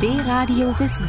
D-Radio Wissen.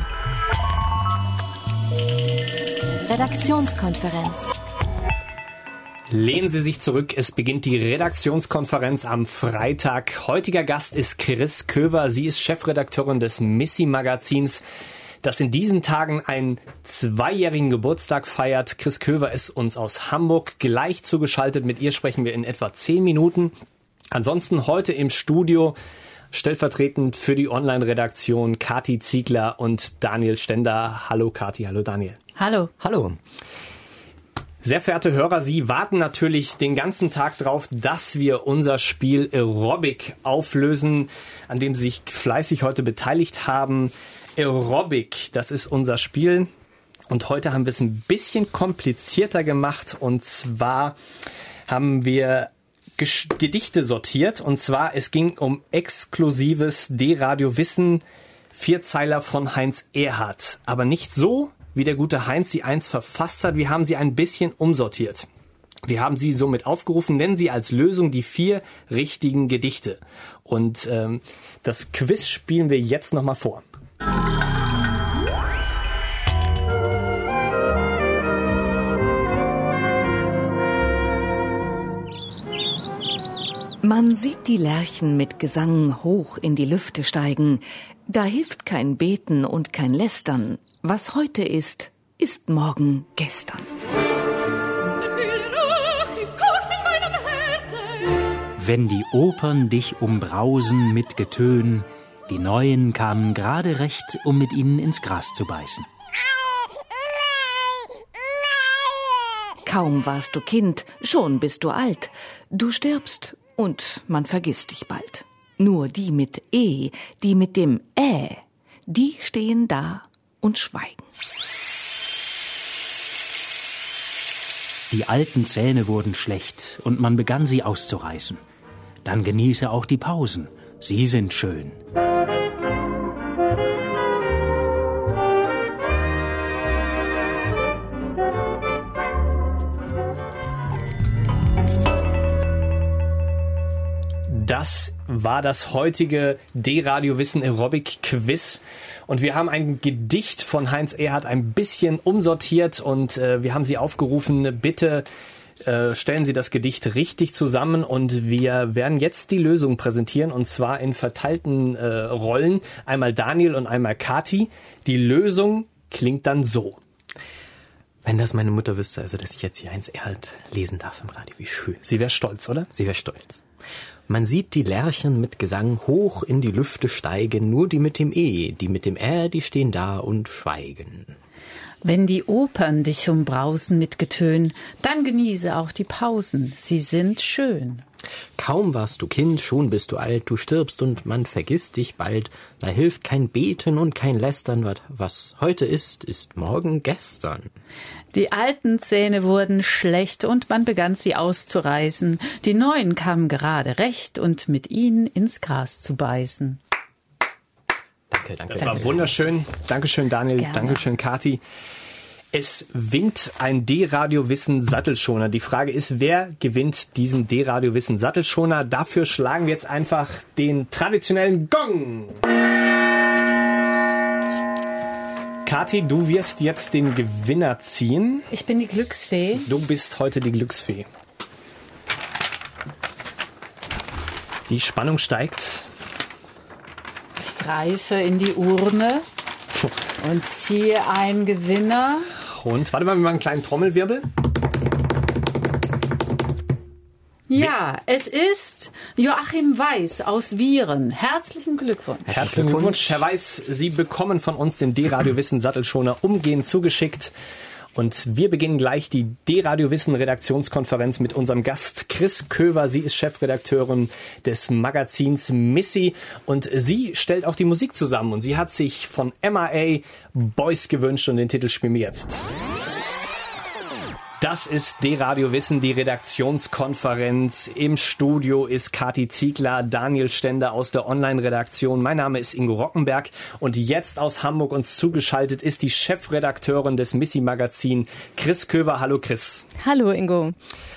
Redaktionskonferenz. Lehnen Sie sich zurück, es beginnt die Redaktionskonferenz am Freitag. Heutiger Gast ist Chris Köver. Sie ist Chefredakteurin des Missy-Magazins, das in diesen Tagen einen 2-jährigen Geburtstag feiert. Chris Köver ist uns aus Hamburg gleich zugeschaltet. Mit ihr sprechen wir in etwa 10 Minuten. Ansonsten heute im Studio stellvertretend für die Online-Redaktion Kathi Ziegler und Daniel Stender. Hallo Kathi, hallo Daniel. Hallo. Hallo. Sehr verehrte Hörer, Sie warten natürlich den ganzen Tag drauf, dass wir unser Spiel Aerobic auflösen, an dem Sie sich fleißig heute beteiligt haben. Aerobic, das ist unser Spiel. Und heute haben wir es ein bisschen komplizierter gemacht. Und zwar haben wir Gedichte sortiert. Und zwar, es ging um exklusives D-Radio Wissen, 4-Zeiler von Heinz Erhardt. Aber nicht so, wie der gute Heinz sie einst verfasst hat. Wir haben sie ein bisschen umsortiert. Wir haben sie somit aufgerufen, nennen Sie als Lösung die 4 richtigen Gedichte. Und das Quiz spielen wir jetzt nochmal vor. Man sieht die Lerchen mit Gesang hoch in die Lüfte steigen. Da hilft kein Beten und kein Lästern. Was heute ist, ist morgen gestern. Wenn die Opern dich umbrausen mit Getön, die Neuen kamen gerade recht, um mit ihnen ins Gras zu beißen. Kaum warst du Kind, schon bist du alt. Du stirbst und man vergisst dich bald. Nur die mit E, die mit dem Ä, die stehen da und schweigen. Die alten Zähne wurden schlecht und man begann sie auszureißen. Dann genieße auch die Pausen, sie sind schön. Das war das heutige D-Radio Wissen Aerobic Quiz. Und wir haben ein Gedicht von Heinz Erhardt ein bisschen umsortiert und wir haben Sie aufgerufen, bitte stellen Sie das Gedicht richtig zusammen und wir werden jetzt die Lösung präsentieren und zwar in verteilten Rollen. Einmal Daniel und einmal Kathi. Die Lösung klingt dann so. Wenn das meine Mutter wüsste, also dass ich jetzt hier Heinz Erhardt lesen darf im Radio, wie schön. Sie wäre stolz, oder? Sie wäre stolz. Man sieht die Lerchen mit Gesang hoch in die Lüfte steigen, nur die mit dem E, die mit dem Ä, die stehen da und schweigen. Wenn die Opern dich umbrausen mit Getön, dann genieße auch die Pausen, sie sind schön. Kaum warst du Kind, schon bist du alt, du stirbst und man vergisst dich bald. Da hilft kein Beten und kein Lästern, was heute ist, ist morgen gestern. Die alten Zähne wurden schlecht und man begann sie auszureißen. Die neuen kamen gerade recht und mit ihnen ins Gras zu beißen. Danke. Das war wunderschön. Dankeschön, Daniel. Gerne. Dankeschön, Kathi. Es winkt ein D-Radio Wissen Sattelschoner. Die Frage ist, wer gewinnt diesen D-Radio Wissen Sattelschoner? Dafür schlagen wir jetzt einfach den traditionellen Gong. Kathi, du wirst jetzt den Gewinner ziehen. Ich bin die Glücksfee. Du bist heute die Glücksfee. Die Spannung steigt. Ich greife in die Urne und ziehe einen Gewinner. Und warte mal, wir machen einen kleinen Trommelwirbel. Ja, es ist Joachim Weiß aus Vieren. Herzlichen Glückwunsch. Herzlichen Glückwunsch, Herr Weiß. Sie bekommen von uns den D-Radio Wissen Sattelschoner umgehend zugeschickt. Und wir beginnen gleich die D-Radio Wissen Redaktionskonferenz mit unserem Gast Chris Köver. Sie ist Chefredakteurin des Magazins Missy und sie stellt auch die Musik zusammen. Und sie hat sich von MIA Boys gewünscht und den Titel spielen wir jetzt. Das ist D-Radio Wissen, die Redaktionskonferenz. Im Studio ist Kathi Ziegler, Daniel Stender aus der Online-Redaktion. Mein Name ist Ingo Rockenberg und jetzt aus Hamburg uns zugeschaltet ist die Chefredakteurin des Missy-Magazin, Chris Köver. Hallo Chris. Hallo Ingo.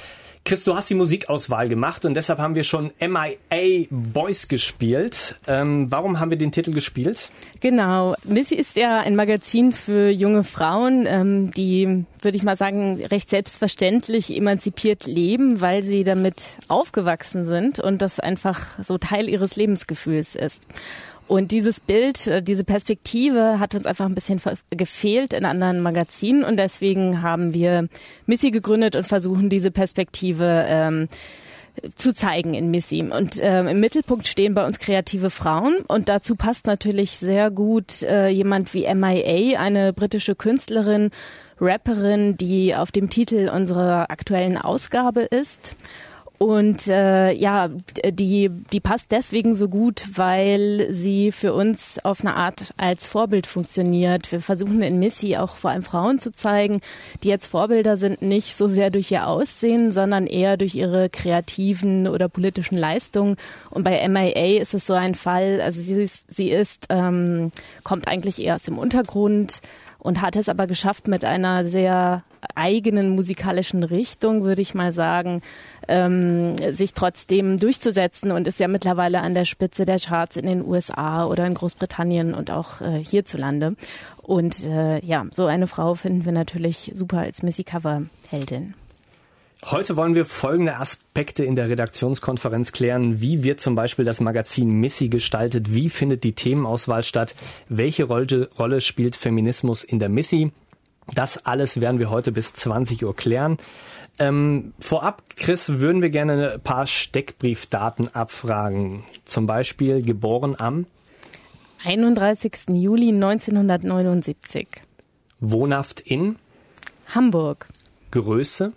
Chris, du hast die Musikauswahl gemacht und deshalb haben wir schon MIA Boys gespielt. Warum haben wir den Titel gespielt? Genau. Missy ist ja ein Magazin für junge Frauen, die, würde ich mal sagen, recht selbstverständlich emanzipiert leben, weil sie damit aufgewachsen sind und das einfach so Teil ihres Lebensgefühls ist. Und dieses Bild, diese Perspektive hat uns einfach ein bisschen gefehlt in anderen Magazinen und deswegen haben wir Missy gegründet und versuchen, diese Perspektive zu zeigen in Missy. Und im Mittelpunkt stehen bei uns kreative Frauen und dazu passt natürlich sehr gut jemand wie MIA, eine britische Künstlerin, Rapperin, die auf dem Titel unserer aktuellen Ausgabe ist. Und die passt deswegen so gut, weil sie für uns auf eine Art als Vorbild funktioniert. Wir versuchen in Missy auch vor allem Frauen zu zeigen, die jetzt Vorbilder sind, nicht so sehr durch ihr Aussehen, sondern eher durch ihre kreativen oder politischen Leistungen. Und bei MIA ist es so ein Fall, also sie kommt eigentlich eher aus dem Untergrund und hat es aber geschafft, mit einer sehr eigenen musikalischen Richtung, würde ich mal sagen, sich trotzdem durchzusetzen und ist ja mittlerweile an der Spitze der Charts in den USA oder in Großbritannien und auch hierzulande. Und so eine Frau finden wir natürlich super als Missy-Cover-Heldin. Heute wollen wir folgende Aspekte in der Redaktionskonferenz klären. Wie wird zum Beispiel das Magazin Missy gestaltet? Wie findet die Themenauswahl statt? Welche Rolle spielt Feminismus in der Missy? Das alles werden wir heute bis 20 Uhr klären. Vorab, Chris, würden wir gerne ein paar Steckbriefdaten abfragen. Zum Beispiel geboren am 31. Juli 1979. Wohnhaft in Hamburg. Größe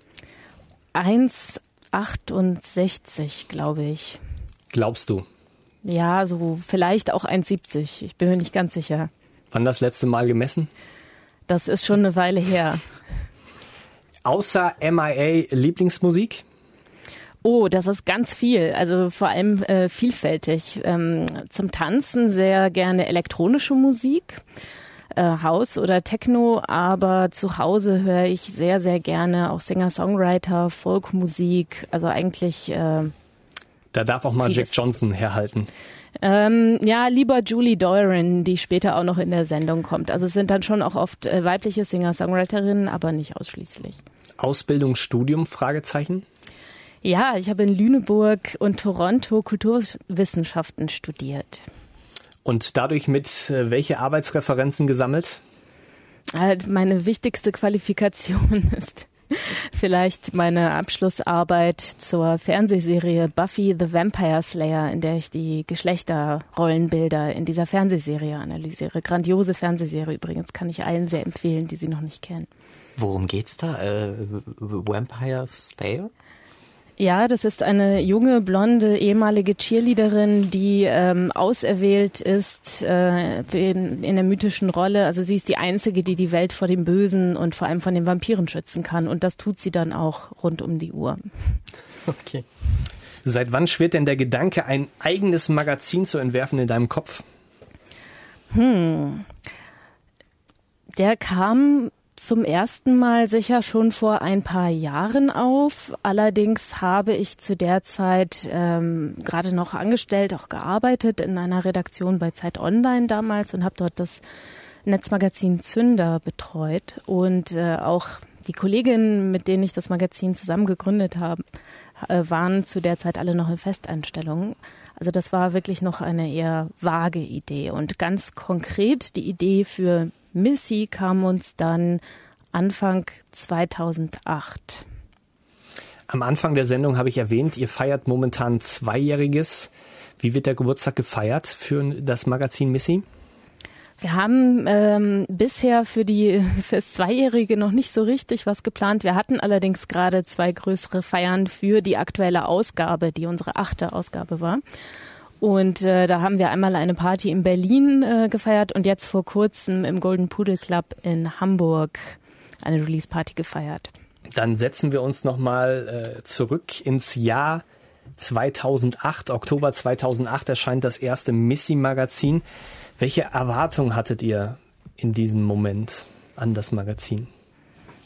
1,68, glaube ich. Glaubst du? Ja, so vielleicht auch 1,70. Ich bin mir nicht ganz sicher. Wann das letzte Mal gemessen? Das ist schon eine Weile her. Außer MIA Lieblingsmusik? Oh, das ist ganz viel, also vor allem vielfältig. Zum Tanzen sehr gerne elektronische Musik, House oder Techno, aber zu Hause höre ich sehr, sehr gerne auch Singer-Songwriter, Folkmusik, also eigentlich da darf auch mal vieles. Jack Johnson herhalten. Lieber Julie Doiron, die später auch noch in der Sendung kommt. Also es sind dann schon auch oft weibliche Singer-Songwriterinnen, aber nicht ausschließlich. Ausbildung, Studium, Fragezeichen? Ja, ich habe in Lüneburg und Toronto Kulturwissenschaften studiert. Und dadurch mit welche Arbeitsreferenzen gesammelt? Meine wichtigste Qualifikation ist vielleicht meine Abschlussarbeit zur Fernsehserie Buffy the Vampire Slayer, in der ich die Geschlechterrollenbilder in dieser Fernsehserie analysiere. Grandiose Fernsehserie übrigens, kann ich allen sehr empfehlen, die sie noch nicht kennen. Worum geht's da? Vampire Slayer? Ja, das ist eine junge, blonde, ehemalige Cheerleaderin, die auserwählt ist in der mythischen Rolle. Also sie ist die Einzige, die die Welt vor dem Bösen und vor allem von den Vampiren schützen kann. Und das tut sie dann auch rund um die Uhr. Okay. Seit wann schwirrt denn der Gedanke, ein eigenes Magazin zu entwerfen in deinem Kopf? Der kam zum ersten Mal sicher schon vor ein paar Jahren auf. Allerdings habe ich zu der Zeit gerade noch angestellt, auch gearbeitet in einer Redaktion bei Zeit Online damals und habe dort das Netzmagazin Zünder betreut. Und auch die Kolleginnen, mit denen ich das Magazin zusammen gegründet habe, waren zu der Zeit alle noch in Festeinstellungen. Also das war wirklich noch eine eher vage Idee. Und ganz konkret die Idee für Missy kam uns dann Anfang 2008. Am Anfang der Sendung habe ich erwähnt, ihr feiert momentan 2-jähriges. Wie wird der Geburtstag gefeiert für das Magazin Missy? Wir haben bisher für das 2-jährige noch nicht so richtig was geplant. Wir hatten allerdings gerade 2 größere Feiern für die aktuelle Ausgabe, die unsere 8. Ausgabe war. Und da haben wir einmal eine Party in Berlin gefeiert und jetzt vor kurzem im Golden Pudel Club in Hamburg eine Release-Party gefeiert. Dann setzen wir uns nochmal zurück ins Jahr 2008. Oktober 2008 erscheint das erste Missy-Magazin. Welche Erwartungen hattet ihr in diesem Moment an das Magazin?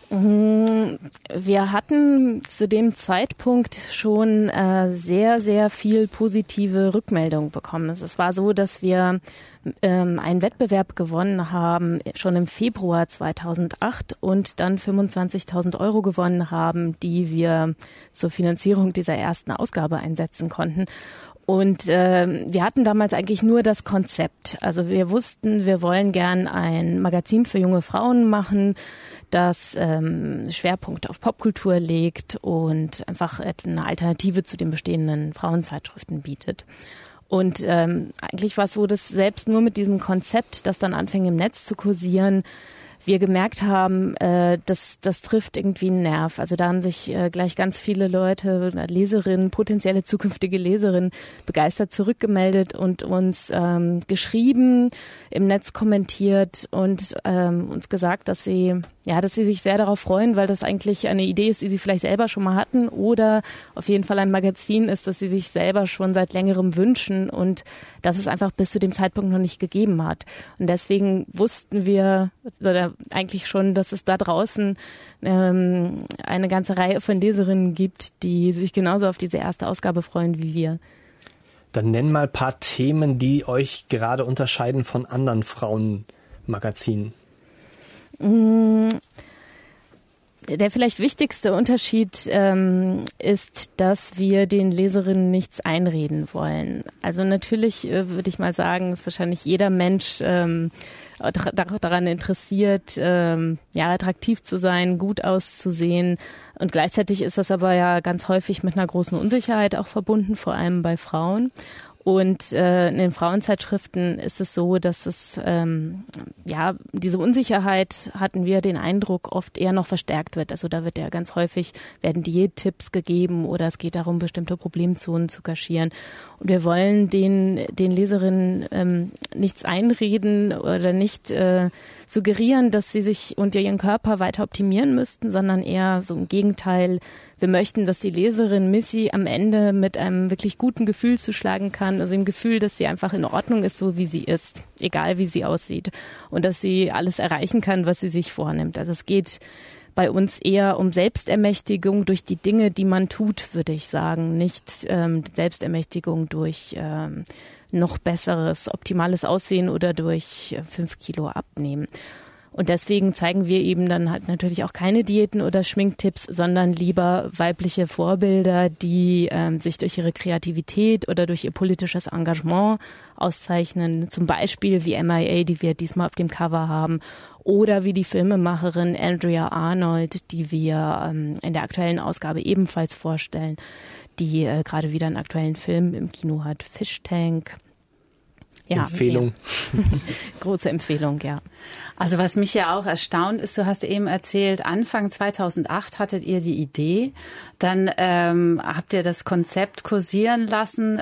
Wir hatten zu dem Zeitpunkt schon sehr, sehr viel positive Rückmeldung bekommen. Es war so, dass wir einen Wettbewerb gewonnen haben, schon im Februar 2008 und dann 25.000 Euro gewonnen haben, die wir zur Finanzierung dieser ersten Ausgabe einsetzen konnten. Und wir hatten damals eigentlich nur das Konzept. Also wir wussten, wir wollen gern ein Magazin für junge Frauen machen, das Schwerpunkt auf Popkultur legt und einfach eine Alternative zu den bestehenden Frauenzeitschriften bietet. Und eigentlich war es so, dass selbst nur mit diesem Konzept, das dann anfing im Netz zu kursieren, wir gemerkt haben, das trifft irgendwie einen Nerv. Also da haben sich gleich ganz viele Leute, Leserinnen, potenzielle zukünftige Leserinnen, begeistert zurückgemeldet und uns geschrieben, im Netz kommentiert und uns gesagt, dass sie sich sehr darauf freuen, weil das eigentlich eine Idee ist, die sie vielleicht selber schon mal hatten oder auf jeden Fall ein Magazin ist, das sie sich selber schon seit längerem wünschen und das es einfach bis zu dem Zeitpunkt noch nicht gegeben hat. Und deswegen wussten wir eigentlich schon, dass es da draußen eine ganze Reihe von Leserinnen gibt, die sich genauso auf diese erste Ausgabe freuen wie wir. Dann nenn mal ein paar Themen, die euch gerade unterscheiden von anderen Frauenmagazinen. Der vielleicht wichtigste Unterschied ist, dass wir den Leserinnen nichts einreden wollen. Also natürlich würde ich mal sagen, ist wahrscheinlich jeder Mensch daran interessiert, attraktiv zu sein, gut auszusehen. Und gleichzeitig ist das aber ja ganz häufig mit einer großen Unsicherheit auch verbunden, vor allem bei Frauen. Und in den Frauenzeitschriften ist es so, dass es, diese Unsicherheit, hatten wir den Eindruck, oft eher noch verstärkt wird. Also da wird ja ganz häufig, werden Diättipps gegeben oder es geht darum, bestimmte Problemzonen zu kaschieren. Und wir wollen den Leserinnen nichts einreden oder nicht suggerieren, dass sie sich und ihren Körper weiter optimieren müssten, sondern eher so im Gegenteil. Wir möchten, dass die Leserin Missy am Ende mit einem wirklich guten Gefühl zuschlagen kann, also im Gefühl, dass sie einfach in Ordnung ist, so wie sie ist, egal wie sie aussieht und dass sie alles erreichen kann, was sie sich vornimmt. Also es geht bei uns eher um Selbstermächtigung durch die Dinge, die man tut, würde ich sagen, nicht Selbstermächtigung durch noch besseres, optimales Aussehen oder durch 5 Kilo abnehmen. Und deswegen zeigen wir eben dann halt natürlich auch keine Diäten oder Schminktipps, sondern lieber weibliche Vorbilder, die sich durch ihre Kreativität oder durch ihr politisches Engagement auszeichnen. Zum Beispiel wie MIA, die wir diesmal auf dem Cover haben, oder wie die Filmemacherin Andrea Arnold, die wir in der aktuellen Ausgabe ebenfalls vorstellen, die gerade wieder einen aktuellen Film im Kino hat, Fish Tank. Ja, Empfehlung. Ja. Große Empfehlung, ja. Also was mich ja auch erstaunt ist, du hast eben erzählt, Anfang 2008 hattet ihr die Idee, dann habt ihr das Konzept kursieren lassen.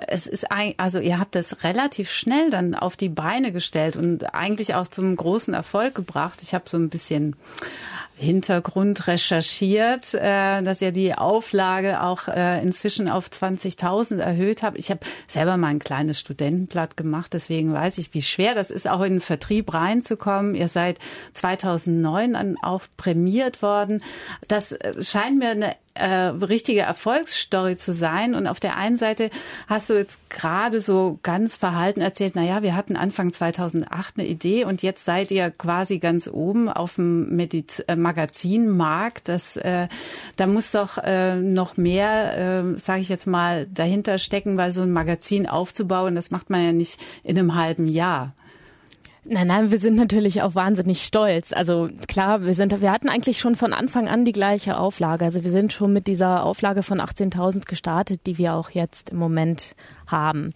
Ihr habt das relativ schnell dann auf die Beine gestellt und eigentlich auch zum großen Erfolg gebracht. Ich habe so ein bisschen Hintergrund recherchiert, dass ihr die Auflage auch inzwischen auf 20.000 erhöht habt. Ich habe selber mal ein kleines Studentenblatt gemacht, deswegen weiß ich, wie schwer das ist, auch in den Vertrieb reinzukommen. Ihr seid 2009 dann auch prämiert worden. Das scheint mir eine richtige Erfolgsstory zu sein. Und auf der einen Seite hast du jetzt gerade so ganz verhalten erzählt, wir hatten Anfang 2008 eine Idee und jetzt seid ihr quasi ganz oben auf dem Magazinmarkt. Da muss doch noch mehr, sage ich jetzt mal, dahinter stecken, weil so ein Magazin aufzubauen, das macht man ja nicht in einem halben Jahr. Nein, wir sind natürlich auch wahnsinnig stolz. Also klar, wir hatten eigentlich schon von Anfang an die gleiche Auflage. Also wir sind schon mit dieser Auflage von 18.000 gestartet, die wir auch jetzt im Moment haben.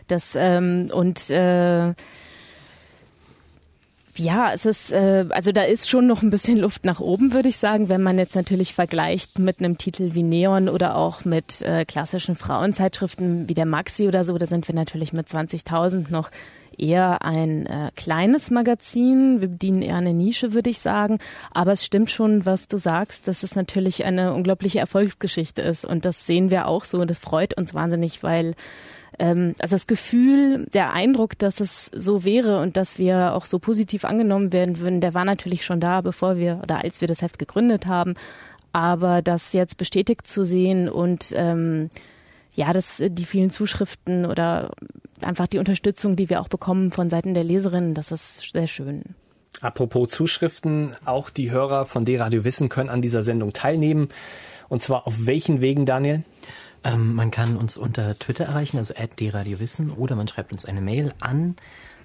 Es ist, also da ist schon noch ein bisschen Luft nach oben, würde ich sagen, wenn man jetzt natürlich vergleicht mit einem Titel wie Neon oder auch mit klassischen Frauenzeitschriften wie der Maxi oder so. Da sind wir natürlich mit 20.000 noch eher ein kleines Magazin. Wir bedienen eher eine Nische, würde ich sagen. Aber es stimmt schon, was du sagst, dass es natürlich eine unglaubliche Erfolgsgeschichte ist. Und das sehen wir auch so. Und das freut uns wahnsinnig, weil also das Gefühl, der Eindruck, dass es so wäre und dass wir auch so positiv angenommen werden würden, der war natürlich schon da, als wir das Heft gegründet haben. Aber das jetzt bestätigt zu sehen und dass die vielen Zuschriften oder einfach die Unterstützung, die wir auch bekommen von Seiten der Leserinnen, das ist sehr schön. Apropos Zuschriften, auch die Hörer von D-Radio Wissen können an dieser Sendung teilnehmen. Und zwar auf welchen Wegen, Daniel? Man kann uns unter Twitter erreichen, also @D-Radio-Wissen, oder man schreibt uns eine Mail an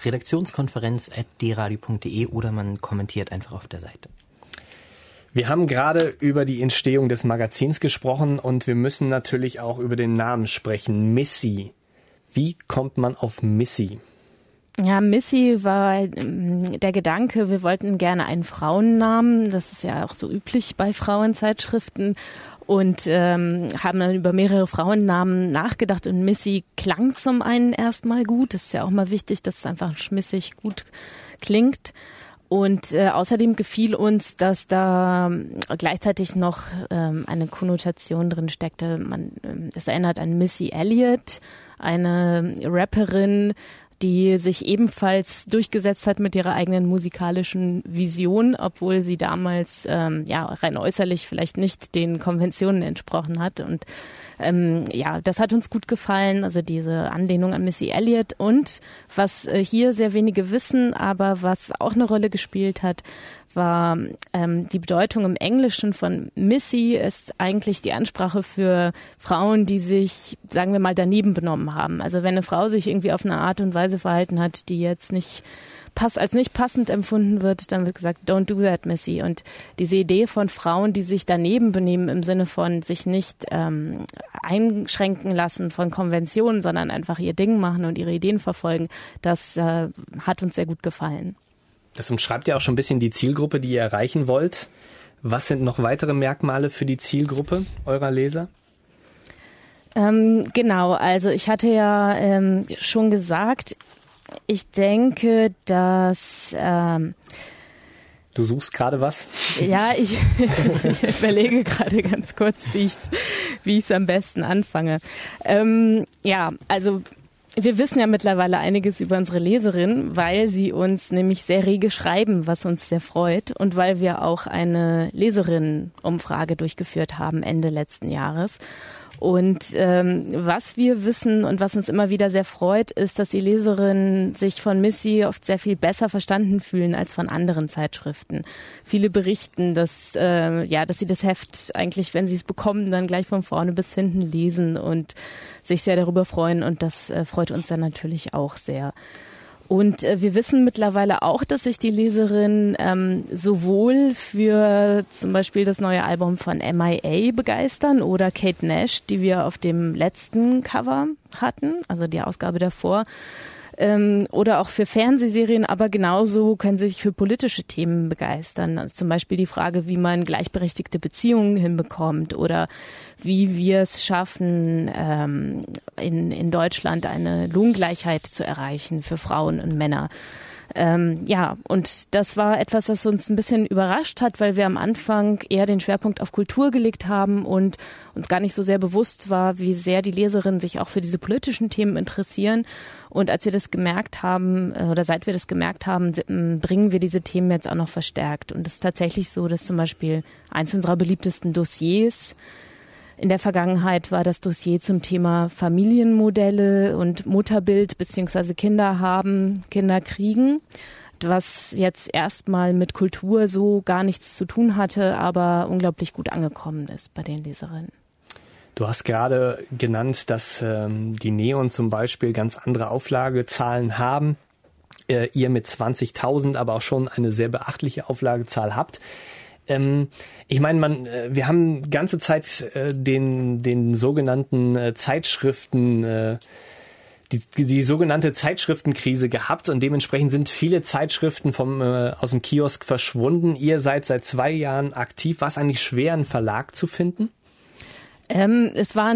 redaktionskonferenz@dradio.de oder man kommentiert einfach auf der Seite. Wir haben gerade über die Entstehung des Magazins gesprochen und wir müssen natürlich auch über den Namen sprechen. Missy. Wie kommt man auf Missy? Ja, Missy war der Gedanke, wir wollten gerne einen Frauennamen. Das ist ja auch so üblich bei Frauenzeitschriften. Und haben dann über mehrere Frauennamen nachgedacht. Und Missy klang zum einen erstmal gut. Das ist ja auch mal wichtig, dass es einfach schmissig gut klingt. Und außerdem gefiel uns, dass da gleichzeitig noch eine Konnotation drin steckte. Es erinnert an Missy Elliott, eine Rapperin, die sich ebenfalls durchgesetzt hat mit ihrer eigenen musikalischen Vision, obwohl sie damals rein äußerlich vielleicht nicht den Konventionen entsprochen hat. Und das hat uns gut gefallen, also diese Anlehnung an Missy Elliott. Und was hier sehr wenige wissen, aber was auch eine Rolle gespielt hat, war die Bedeutung im Englischen von Missy ist eigentlich die Ansprache für Frauen, die sich, sagen wir mal, daneben benommen haben. Also wenn eine Frau sich irgendwie auf eine Art und Weise verhalten hat, die jetzt als nicht passend empfunden wird, dann wird gesagt, don't do that, Missy. Und diese Idee von Frauen, die sich daneben benehmen im Sinne von sich nicht einschränken lassen von Konventionen, sondern einfach ihr Ding machen und ihre Ideen verfolgen, das hat uns sehr gut gefallen. Das umschreibt ja auch schon ein bisschen die Zielgruppe, die ihr erreichen wollt. Was sind noch weitere Merkmale für die Zielgruppe eurer Leser? Genau, also ich hatte ja schon gesagt, ich denke, dass... Du suchst gerade was? Ja, ich überlege gerade ganz kurz, wie ich es am besten anfange. Also wir wissen ja mittlerweile einiges über unsere Leserin, weil sie uns nämlich sehr rege schreiben, was uns sehr freut und weil wir auch eine Leserinnenumfrage durchgeführt haben Ende letzten Jahres. Und was wir wissen und was uns immer wieder sehr freut, ist, dass die Leserinnen sich von Missy oft sehr viel besser verstanden fühlen als von anderen Zeitschriften. Viele berichten, dass sie das Heft eigentlich, wenn sie es bekommen, dann gleich von vorne bis hinten lesen und sich sehr darüber freuen. Und das freut uns dann natürlich auch sehr. Und wir wissen mittlerweile auch, dass sich die Leserinnen sowohl für zum Beispiel das neue Album von MIA begeistern oder Kate Nash, die wir auf dem letzten Cover hatten, also die Ausgabe davor, oder auch für Fernsehserien, aber genauso können sie sich für politische Themen begeistern. Also zum Beispiel die Frage, wie man gleichberechtigte Beziehungen hinbekommt oder wie wir es schaffen, in Deutschland eine Lohngleichheit zu erreichen für Frauen und Männer. Und das war etwas, das uns ein bisschen überrascht hat, weil wir am Anfang eher den Schwerpunkt auf Kultur gelegt haben und uns gar nicht so sehr bewusst war, wie sehr die Leserinnen sich auch für diese politischen Themen interessieren. Und als wir das gemerkt haben, oder seit wir das gemerkt haben, bringen wir diese Themen jetzt auch noch verstärkt. Und es ist tatsächlich so, dass zum Beispiel eins unserer beliebtesten Dossiers in der Vergangenheit war das Dossier zum Thema Familienmodelle und Mutterbild bzw. Kinder haben, Kinder kriegen, was jetzt erstmal mit Kultur so gar nichts zu tun hatte, aber unglaublich gut angekommen ist bei den Leserinnen. Du hast gerade genannt, dass die Neon zum Beispiel ganz andere Auflagezahlen haben. Ihr mit 20.000 aber auch schon eine sehr beachtliche Auflagezahl habt. Ich meine, wir haben ganze Zeit den sogenannten Zeitschriften, die sogenannte Zeitschriftenkrise gehabt und dementsprechend sind viele Zeitschriften aus dem Kiosk verschwunden. Ihr seid seit 2 Jahren aktiv. War es eigentlich schwer, einen Verlag zu finden? Es war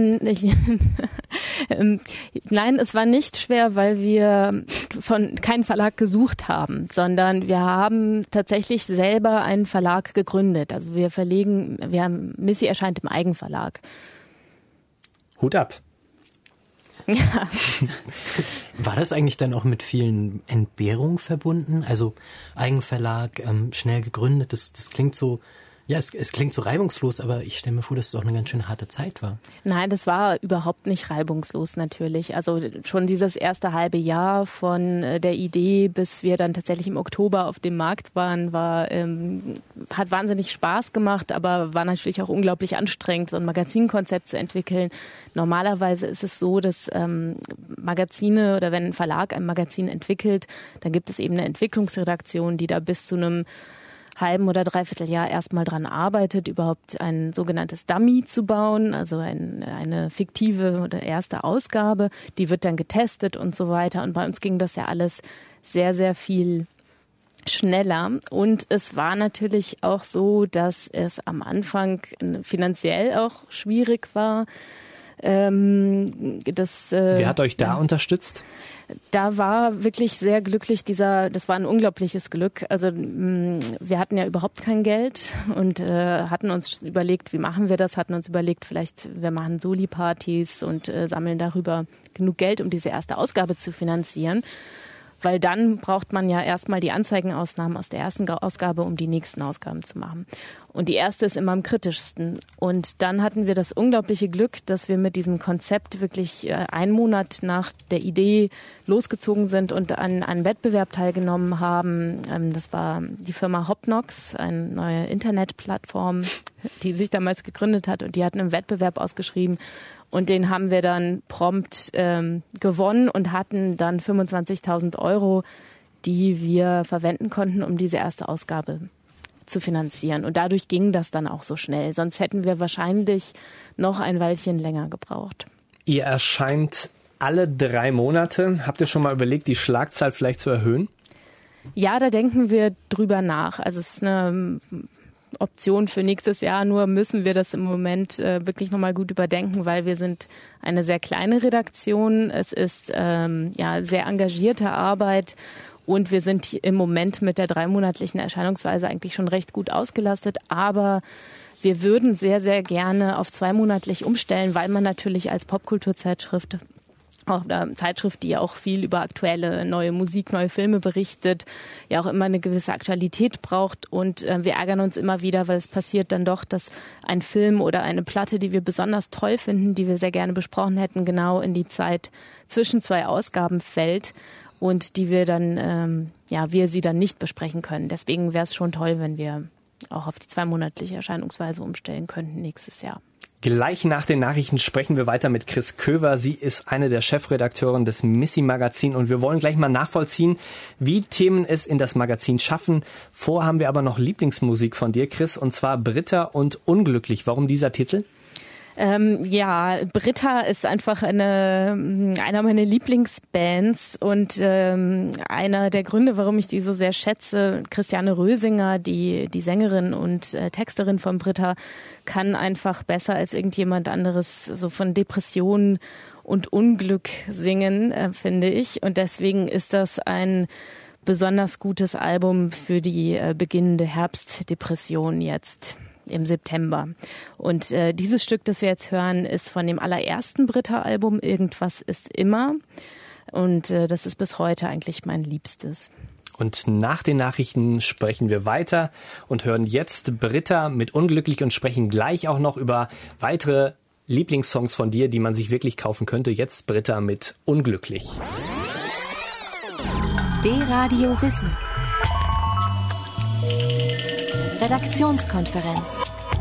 nicht schwer, weil wir keinen Verlag gesucht haben, sondern wir haben tatsächlich selber einen Verlag gegründet. Also Missy erscheint im Eigenverlag. Hut ab. Ja. War das eigentlich dann auch mit vielen Entbehrungen verbunden? Also Eigenverlag, schnell gegründet, das klingt so, ja, es klingt so reibungslos, aber ich stelle mir vor, dass es auch eine ganz schön harte Zeit war. Nein, das war überhaupt nicht reibungslos natürlich. Also schon dieses erste halbe Jahr von der Idee, bis wir dann tatsächlich im Oktober auf dem Markt waren, hat wahnsinnig Spaß gemacht, aber war natürlich auch unglaublich anstrengend, so ein Magazinkonzept zu entwickeln. Normalerweise ist es so, dass Magazine oder wenn ein Verlag ein Magazin entwickelt, dann gibt es eben eine Entwicklungsredaktion, die da bis zu einem halben oder dreiviertel Jahr erstmal dran arbeitet, überhaupt ein sogenanntes Dummy zu bauen, also eine fiktive oder erste Ausgabe. Die wird dann getestet und so weiter. Und bei uns ging das ja alles sehr, sehr viel schneller. Und es war natürlich auch so, dass es am Anfang finanziell auch schwierig war. Wer hat euch da unterstützt? Da war wirklich sehr glücklich das war ein unglaubliches Glück. Also wir hatten ja überhaupt kein Geld und hatten uns überlegt, wie machen wir das? Hatten uns überlegt, vielleicht wir machen Soli-Partys und sammeln darüber genug Geld, um diese erste Ausgabe zu finanzieren. Weil dann braucht man ja erstmal die Anzeigenausnahmen aus der ersten Ausgabe, um die nächsten Ausgaben zu machen. Und die erste ist immer am kritischsten. Und dann hatten wir das unglaubliche Glück, dass wir mit diesem Konzept wirklich einen Monat nach der Idee losgezogen sind und an einem Wettbewerb teilgenommen haben. Das war die Firma Hopnox, eine neue Internetplattform, die sich damals gegründet hat. Und die hatten einen Wettbewerb ausgeschrieben. Und den haben wir dann prompt gewonnen und hatten dann 25.000 €, die wir verwenden konnten, um diese erste Ausgabe zu finanzieren. Und dadurch ging das dann auch so schnell. Sonst hätten wir wahrscheinlich noch ein Weilchen länger gebraucht. Ihr erscheint alle 3 Monate. Habt ihr schon mal überlegt, die Schlagzahl vielleicht zu erhöhen? Ja, da denken wir drüber nach. Also es ist eine Option für nächstes Jahr, nur müssen wir das im Moment wirklich nochmal gut überdenken, weil wir sind eine sehr kleine Redaktion. Es ist sehr engagierte Arbeit und wir sind im Moment mit der 3-monatlichen Erscheinungsweise eigentlich schon recht gut ausgelastet, aber wir würden sehr, sehr gerne auf 2-monatlich umstellen, weil man natürlich als Popkulturzeitschrift, auch eine Zeitschrift, die ja auch viel über aktuelle neue Musik, neue Filme berichtet, ja auch immer eine gewisse Aktualität braucht. Und wir ärgern uns immer wieder, weil es passiert dann doch, dass ein Film oder eine Platte, die wir besonders toll finden, die wir sehr gerne besprochen hätten, genau in die Zeit zwischen 2 Ausgaben fällt und die wir dann, wir sie dann nicht besprechen können. Deswegen wäre es schon toll, wenn wir auch auf die 2-monatliche Erscheinungsweise umstellen könnten nächstes Jahr. Gleich nach den Nachrichten sprechen wir weiter mit Chris Köver. Sie ist eine der Chefredakteuren des Missy-Magazin und wir wollen gleich mal nachvollziehen, wie Themen es in das Magazin schaffen. Vorher haben wir aber noch Lieblingsmusik von dir, Chris, und zwar Britta und Unglücklich. Warum dieser Titel? Britta ist einfach einer meiner Lieblingsbands und einer der Gründe, warum ich die so sehr schätze. Christiane Rösinger, die Sängerin und Texterin von Britta, kann einfach besser als irgendjemand anderes so von Depressionen und Unglück singen, finde ich. Und deswegen ist das ein besonders gutes Album für die beginnende Herbstdepression jetzt im September. Und dieses Stück, das wir jetzt hören, ist von dem allerersten Britta-Album Irgendwas ist immer. Und das ist bis heute eigentlich mein Liebstes. Und nach den Nachrichten sprechen wir weiter und hören jetzt Britta mit Unglücklich und sprechen gleich auch noch über weitere Lieblingssongs von dir, die man sich wirklich kaufen könnte. Jetzt Britta mit Unglücklich. D-Radio Wissen. Redaktionskonferenz.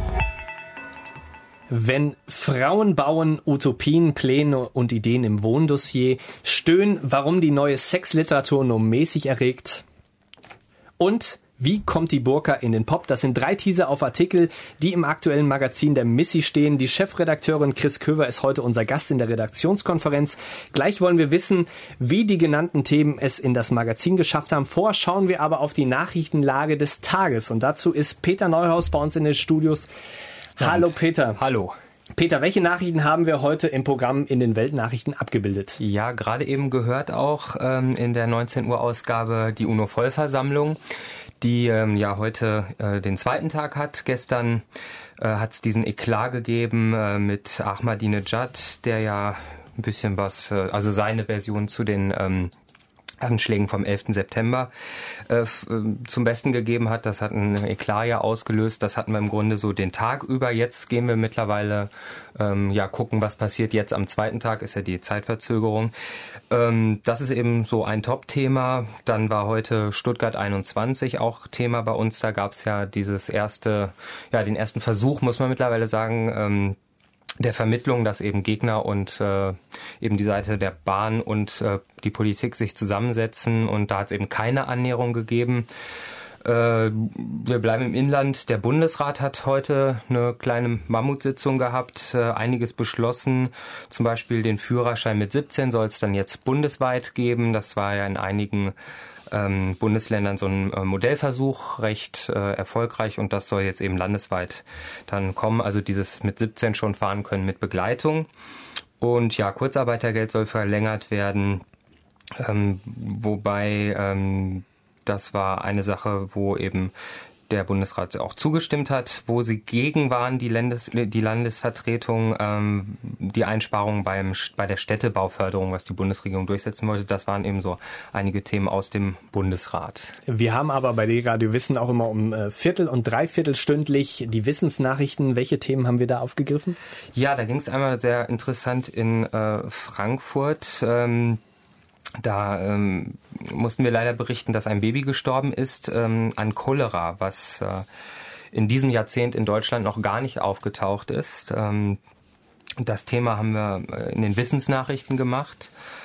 Wenn Frauen bauen, Utopien, Pläne und Ideen im Wohndossier, stöhnen, warum die neue Sexliteratur nur mäßig erregt und wie kommt die Burka in den Pop? Das sind 3 Teaser auf Artikel, die im aktuellen Magazin der Missy stehen. Die Chefredakteurin Chris Köver ist heute unser Gast in der Redaktionskonferenz. Gleich wollen wir wissen, wie die genannten Themen es in das Magazin geschafft haben. Vorher schauen wir aber auf die Nachrichtenlage des Tages. Und dazu ist Peter Neuhaus bei uns in den Studios. Hallo Peter. Hallo. Peter, welche Nachrichten haben wir heute im Programm in den Weltnachrichten abgebildet? Ja, gerade eben gehört auch in der 19 Uhr Ausgabe die UNO-Vollversammlung, die heute den 2. Tag hat. Gestern hat es diesen Eklat gegeben mit Ahmadinejad, der ja ein bisschen was, also seine Version zu den Anschlägen vom 11. September zum Besten gegeben hat. Das hat ein Eklat ja ausgelöst. Das hatten wir im Grunde so den Tag über. Jetzt gehen wir mittlerweile gucken, was passiert jetzt am zweiten Tag, ist ja die Zeitverzögerung. Das ist eben so ein Top-Thema. Dann war heute Stuttgart 21 auch Thema bei uns. Da gab es ja den ersten Versuch, muss man mittlerweile sagen, der Vermittlung, dass eben Gegner und eben die Seite der Bahn und die Politik sich zusammensetzen, und da hat es eben keine Annäherung gegeben. Wir bleiben im Inland. Der Bundesrat hat heute eine kleine Mammutsitzung gehabt, einiges beschlossen. Zum Beispiel den Führerschein mit 17 soll es dann jetzt bundesweit geben. Das war ja in einigen Bundesländern so ein Modellversuch, recht erfolgreich, und das soll jetzt eben landesweit dann kommen. Also dieses mit 17 schon fahren können mit Begleitung. Und ja, Kurzarbeitergeld soll verlängert werden, wobei das war eine Sache, wo eben der Bundesrat auch zugestimmt hat. Wo sie gegen waren, die Landesvertretung, die Einsparungen bei der Städtebauförderung, was die Bundesregierung durchsetzen wollte, das waren eben so einige Themen aus dem Bundesrat. Wir haben aber bei D-Radio Wissen auch immer um Viertel- und Dreiviertelstündlich die Wissensnachrichten. Welche Themen haben wir da aufgegriffen? Ja, da ging es einmal sehr interessant in Frankfurt. Da mussten wir leider berichten, dass ein Baby gestorben ist an Cholera, was in diesem Jahrzehnt in Deutschland noch gar nicht aufgetaucht ist. Das Thema haben wir in den Wissensnachrichten gemacht.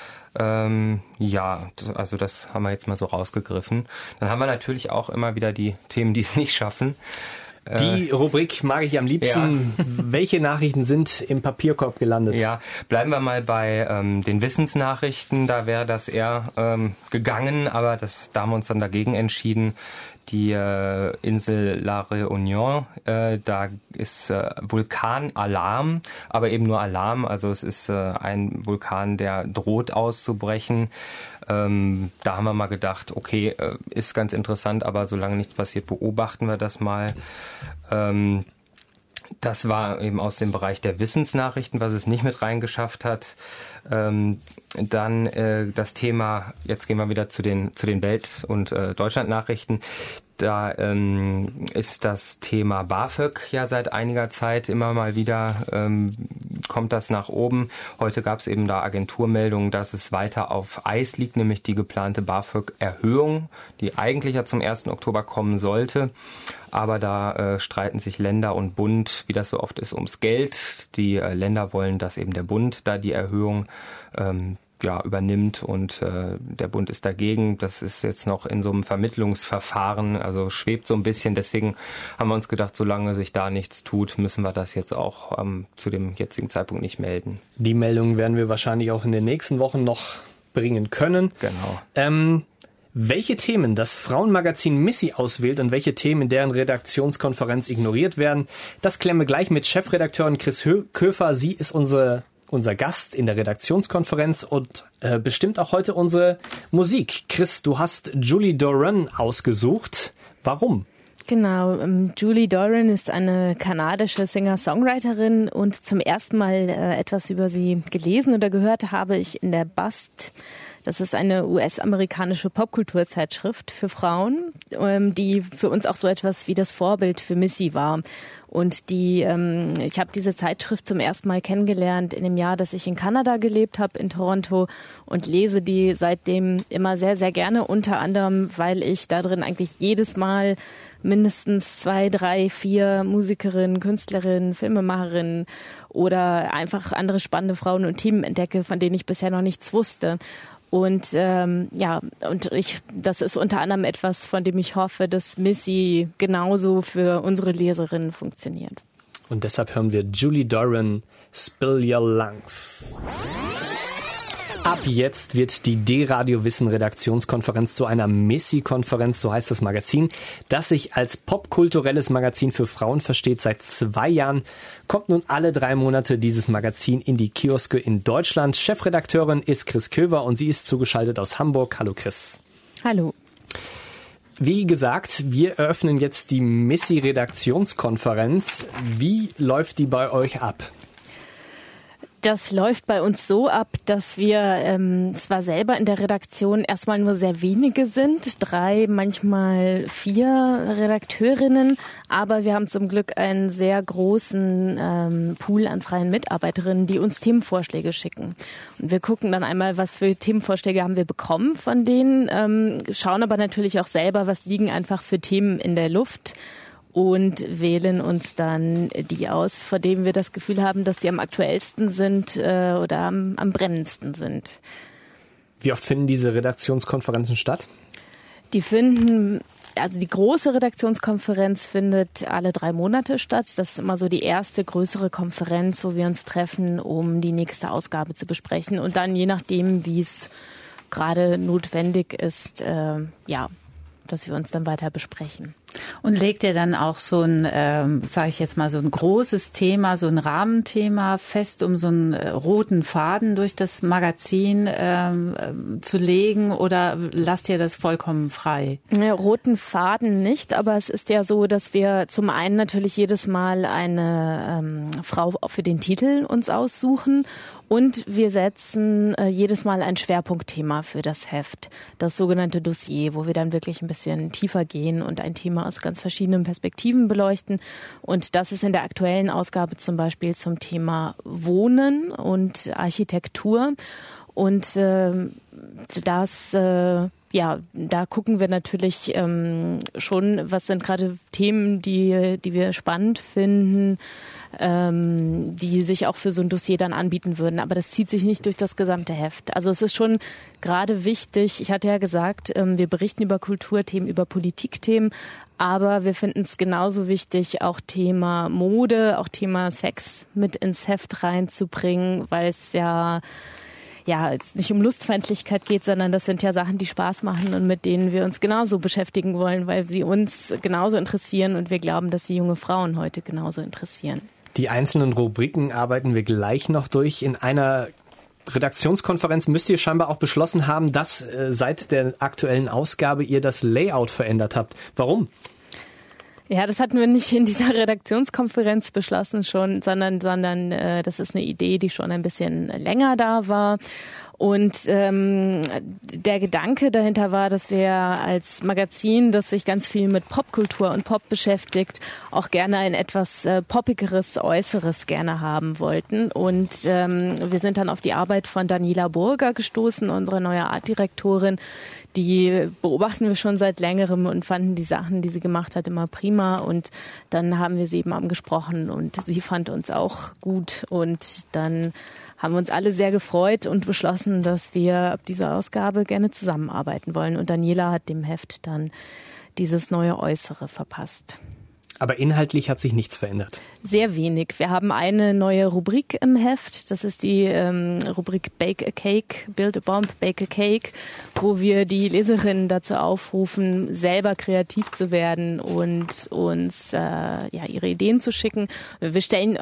Also das haben wir jetzt mal so rausgegriffen. Dann haben wir natürlich auch immer wieder die Themen, die es nicht schaffen. Die Rubrik mag ich am liebsten. Ja. Welche Nachrichten sind im Papierkorb gelandet? Ja, bleiben wir mal bei den Wissensnachrichten. Da wäre das eher gegangen, aber da haben wir uns dann dagegen entschieden. Die Insel La Réunion, da ist Vulkanalarm, aber eben nur Alarm. Also es ist ein Vulkan, der droht auszubrechen. Da haben wir mal gedacht, okay, ist ganz interessant, aber solange nichts passiert, beobachten wir das mal. Das war eben aus dem Bereich der Wissensnachrichten, was es nicht mit reingeschafft hat. Dann das Thema, jetzt gehen wir wieder zu den Welt- und Deutschlandnachrichten. Da ist das Thema BAföG ja seit einiger Zeit immer mal wieder, kommt das nach oben. Heute gab es eben da Agenturmeldungen, dass es weiter auf Eis liegt, nämlich die geplante BAföG-Erhöhung, die eigentlich ja zum 1. Oktober kommen sollte. Aber da streiten sich Länder und Bund, wie das so oft ist, ums Geld. Die Länder wollen, dass eben der Bund da die Erhöhung übernimmt, und der Bund ist dagegen. Das ist jetzt noch in so einem Vermittlungsverfahren, also schwebt so ein bisschen. Deswegen haben wir uns gedacht, solange sich da nichts tut, müssen wir das jetzt auch zu dem jetzigen Zeitpunkt nicht melden. Die Meldungen werden wir wahrscheinlich auch in den nächsten Wochen noch bringen können. Genau. Welche Themen das Frauenmagazin Missy auswählt und welche Themen in deren Redaktionskonferenz ignoriert werden, das klären wir gleich mit Chefredakteurin Chris Köfer. Sie ist unser Gast in der Redaktionskonferenz und bestimmt auch heute unsere Musik. Chris, du hast Julie Doran ausgesucht. Warum? Genau, Julie Doran ist eine kanadische Singer-Songwriterin, und zum ersten Mal etwas über sie gelesen oder gehört habe ich in der Bust. Das ist eine US-amerikanische Popkulturzeitschrift für Frauen, die für uns auch so etwas wie das Vorbild für Missy war. Und ich habe diese Zeitschrift zum ersten Mal kennengelernt in dem Jahr, dass ich in Kanada gelebt habe, in Toronto, und lese die seitdem immer sehr, sehr gerne, unter anderem, weil ich da drin eigentlich jedes Mal mindestens 2, 3, 4 Musikerinnen, Künstlerinnen, Filmemacherinnen oder einfach andere spannende Frauen und Themen entdecke, von denen ich bisher noch nichts wusste. Und das ist unter anderem etwas, von dem ich hoffe, dass Missy genauso für unsere Leserinnen funktioniert. Und deshalb hören wir Julie Doran, Spill Your Lungs. Ab jetzt wird die D-Radio Wissen Redaktionskonferenz zu einer Missy-Konferenz, so heißt das Magazin, das sich als popkulturelles Magazin für Frauen versteht. Seit 2 Jahren kommt nun alle 3 Monate dieses Magazin in die Kioske in Deutschland. Chefredakteurin ist Chris Köver und sie ist zugeschaltet aus Hamburg. Hallo Chris. Hallo. Wie gesagt, wir eröffnen jetzt die Missy-Redaktionskonferenz. Wie läuft die bei euch ab? Das läuft bei uns so ab, dass wir zwar selber in der Redaktion erstmal nur sehr wenige sind, 3, manchmal 4 Redakteurinnen, aber wir haben zum Glück einen sehr großen Pool an freien Mitarbeiterinnen, die uns Themenvorschläge schicken. Und wir gucken dann einmal, was für Themenvorschläge haben wir bekommen von denen, schauen aber natürlich auch selber, was liegen einfach für Themen in der Luft. Und wählen uns dann die aus, vor denen wir das Gefühl haben, dass die am aktuellsten sind oder am brennendsten sind. Wie oft finden diese Redaktionskonferenzen statt? Die große Redaktionskonferenz findet alle 3 Monate statt. Das ist immer so die erste größere Konferenz, wo wir uns treffen, um die nächste Ausgabe zu besprechen. Und dann, je nachdem, wie es gerade notwendig ist, dass wir uns dann weiter besprechen. Und legt ihr dann auch so ein, sage ich jetzt mal, so ein großes Thema, so ein Rahmenthema fest, um so einen roten Faden durch das Magazin zu legen, oder lasst ihr das vollkommen frei? Ja, roten Faden nicht, aber es ist ja so, dass wir zum einen natürlich jedes Mal eine Frau für den Titel uns aussuchen. Und wir setzen jedes Mal ein Schwerpunktthema für das Heft, das sogenannte Dossier, wo wir dann wirklich ein bisschen tiefer gehen und ein Thema aus ganz verschiedenen Perspektiven beleuchten. Und das ist in der aktuellen Ausgabe zum Beispiel zum Thema Wohnen und Architektur. Und da gucken wir natürlich schon, was sind gerade Themen, die wir spannend finden, die sich auch für so ein Dossier dann anbieten würden. Aber das zieht sich nicht durch das gesamte Heft. Also es ist schon gerade wichtig, ich hatte ja gesagt, wir berichten über Kulturthemen, über Politikthemen, aber wir finden es genauso wichtig, auch Thema Mode, auch Thema Sex mit ins Heft reinzubringen, weil es jetzt nicht um Lustfeindlichkeit geht, sondern das sind ja Sachen, die Spaß machen und mit denen wir uns genauso beschäftigen wollen, weil sie uns genauso interessieren und wir glauben, dass sie junge Frauen heute genauso interessieren. Die einzelnen Rubriken arbeiten wir gleich noch durch. In einer Redaktionskonferenz müsst ihr scheinbar auch beschlossen haben, dass seit der aktuellen Ausgabe ihr das Layout verändert habt. Warum? Ja, das hatten wir nicht in dieser Redaktionskonferenz beschlossen schon, sondern das ist eine Idee, die schon ein bisschen länger da war. Und der Gedanke dahinter war, dass wir als Magazin, das sich ganz viel mit Popkultur und Pop beschäftigt, auch gerne ein etwas poppigeres Äußeres gerne haben wollten. Und wir sind dann auf die Arbeit von Daniela Burger gestoßen, unsere neue Artdirektorin. Die beobachten wir schon seit längerem und fanden die Sachen, die sie gemacht hat, immer prima. Und dann haben wir sie eben angesprochen und sie fand uns auch gut. Und dann haben wir uns alle sehr gefreut und beschlossen, dass wir ab dieser Ausgabe gerne zusammenarbeiten wollen. Und Daniela hat dem Heft dann dieses neue Äußere verpasst. Aber inhaltlich hat sich nichts verändert. Sehr wenig. Wir haben eine neue Rubrik im Heft. Das ist die Rubrik Bake a Cake, Build a Bomb, Bake a Cake, wo wir die Leserinnen dazu aufrufen, selber kreativ zu werden und uns ihre Ideen zu schicken. Wir stellen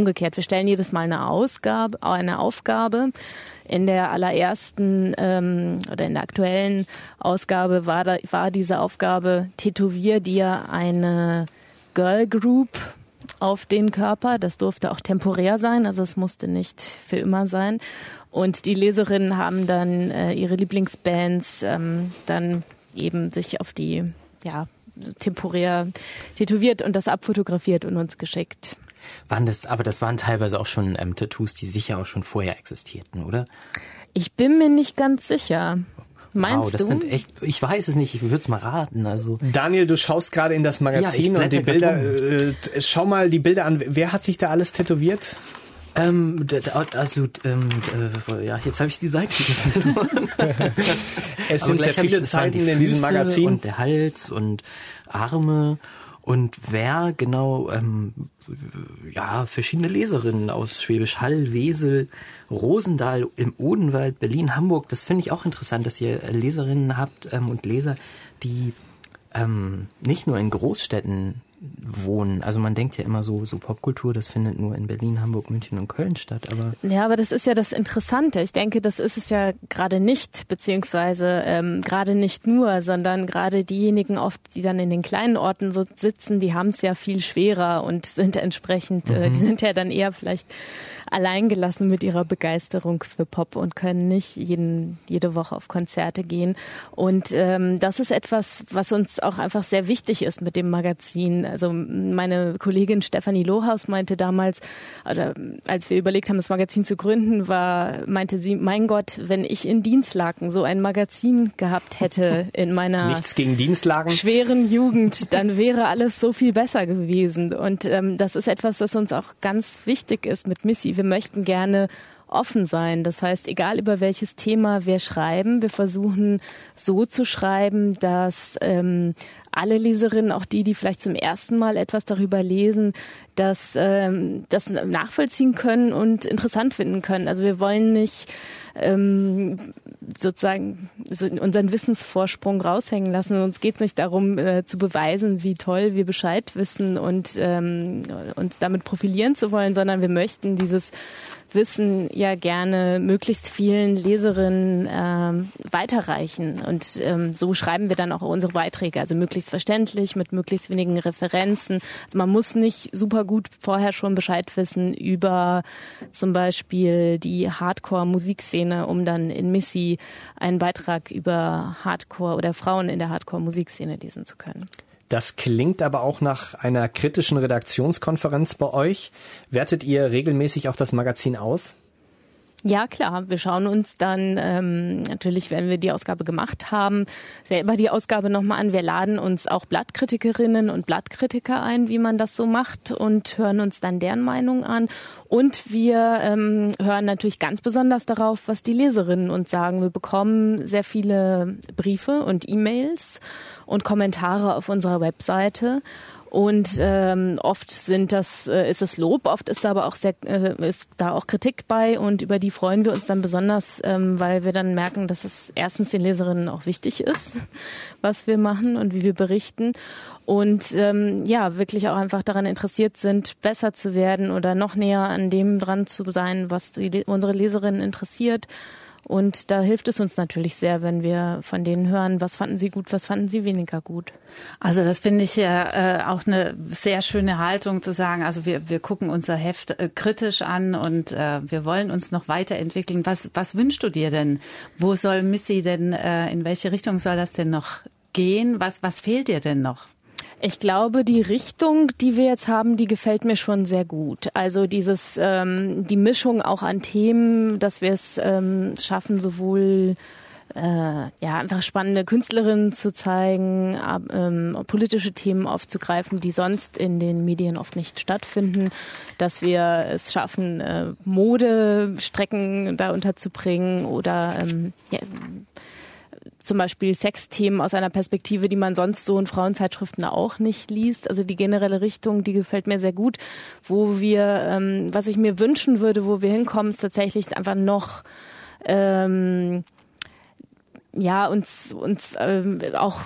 jedes Mal eine Aufgabe. In der allerersten oder in der aktuellen Ausgabe war diese Aufgabe, tätowier dir eine Girl Group auf den Körper. Das durfte auch temporär sein, also es musste nicht für immer sein. Und die Leserinnen haben dann ihre Lieblingsbands dann eben sich auf die temporär tätowiert und das abfotografiert und uns geschickt. Das waren teilweise auch schon Tattoos, die sicher auch schon vorher existierten, oder? Ich bin mir nicht ganz sicher. Meinst das du? sind echt, ich weiß es nicht, ich würde es mal raten. Also Daniel, du schaust gerade in das Magazin und die Bilder. Schau mal die Bilder an. Wer hat sich da alles tätowiert? Jetzt habe ich die Seite verloren. Es sind sehr viele Zeiten in diesem Magazin. Und der Hals und Arme und wer genau, verschiedene Leserinnen aus Schwäbisch Hall, Wesel, Rosendahl, im Odenwald, Berlin, Hamburg. Das finde ich auch interessant, dass ihr Leserinnen habt und Leser, die nicht nur in Großstädten wohnen. Also man denkt ja immer so Popkultur, das findet nur in Berlin, Hamburg, München und Köln statt. Aber das ist ja das Interessante. Ich denke, das ist es ja gerade nicht, beziehungsweise gerade nicht nur, sondern gerade diejenigen oft, die dann in den kleinen Orten so sitzen, die haben es ja viel schwerer und sind entsprechend, die sind ja dann eher vielleicht alleingelassen mit ihrer Begeisterung für Pop und können nicht jede Woche auf Konzerte gehen. Und das ist etwas, was uns auch einfach sehr wichtig ist mit dem Magazin. Also meine Kollegin Stefanie Lohaus meinte damals, oder als wir überlegt haben, das Magazin zu gründen, meinte sie, mein Gott, wenn ich in Dienstlaken so ein Magazin gehabt hätte in meiner Nichts gegen Dienstlaken. Schweren Jugend, dann wäre alles so viel besser gewesen. Und das ist etwas, das uns auch ganz wichtig ist mit Missy. Wir möchten gerne offen sein. Das heißt, egal über welches Thema wir schreiben, wir versuchen so zu schreiben, dass alle Leserinnen, auch die vielleicht zum ersten Mal etwas darüber lesen, das nachvollziehen können und interessant finden können. Also wir wollen nicht sozusagen unseren Wissensvorsprung raushängen lassen. Uns geht es nicht darum, zu beweisen, wie toll wir Bescheid wissen und uns damit profilieren zu wollen, sondern wir möchten dieses Wissen ja gerne möglichst vielen Leserinnen weiterreichen. Und so schreiben wir dann auch unsere Beiträge, also möglichst verständlich, mit möglichst wenigen Referenzen. Also man muss nicht super gut vorher schon Bescheid wissen über zum Beispiel die Hardcore-Musikszene, um dann in Missy einen Beitrag über Hardcore oder Frauen in der Hardcore-Musikszene lesen zu können. Das klingt aber auch nach einer kritischen Redaktionskonferenz bei euch. Wertet ihr regelmäßig auch das Magazin aus? Ja, klar. Wir schauen uns dann natürlich, wenn wir die Ausgabe gemacht haben, selber die Ausgabe nochmal an. Wir laden uns auch Blattkritikerinnen und Blattkritiker ein, wie man das so macht, und hören uns dann deren Meinung an. Und wir hören natürlich ganz besonders darauf, was die Leserinnen uns sagen. Wir bekommen sehr viele Briefe und E-Mails und Kommentare auf unserer Webseite. Und oft ist es Lob, oft ist da aber auch ist da auch Kritik bei, und über die freuen wir uns dann besonders, weil wir dann merken, dass es erstens den Leserinnen auch wichtig ist, was wir machen und wie wir berichten, und wirklich auch einfach daran interessiert sind, besser zu werden oder noch näher an dem dran zu sein, was unsere Leserinnen interessiert. Und da hilft es uns natürlich sehr, wenn wir von denen hören, was fanden sie gut, was fanden sie weniger gut. Also das finde ich ja auch eine sehr schöne Haltung zu sagen, also wir gucken unser Heft kritisch an und wir wollen uns noch weiterentwickeln. Was wünschst du dir denn? Wo soll Missy denn, in welche Richtung soll das denn noch gehen? Was fehlt dir denn noch? Ich glaube, die Richtung, die wir jetzt haben, die gefällt mir schon sehr gut. Also die Mischung auch an Themen, dass wir es schaffen, sowohl einfach spannende Künstlerinnen zu zeigen, politische Themen aufzugreifen, die sonst in den Medien oft nicht stattfinden, dass wir es schaffen, Modestrecken da unterzubringen oder zum Beispiel Sexthemen aus einer Perspektive, die man sonst so in Frauenzeitschriften auch nicht liest. Also die generelle Richtung, die gefällt mir sehr gut. Wo wir, was ich mir wünschen würde, wo wir hinkommen, ist tatsächlich einfach noch uns auch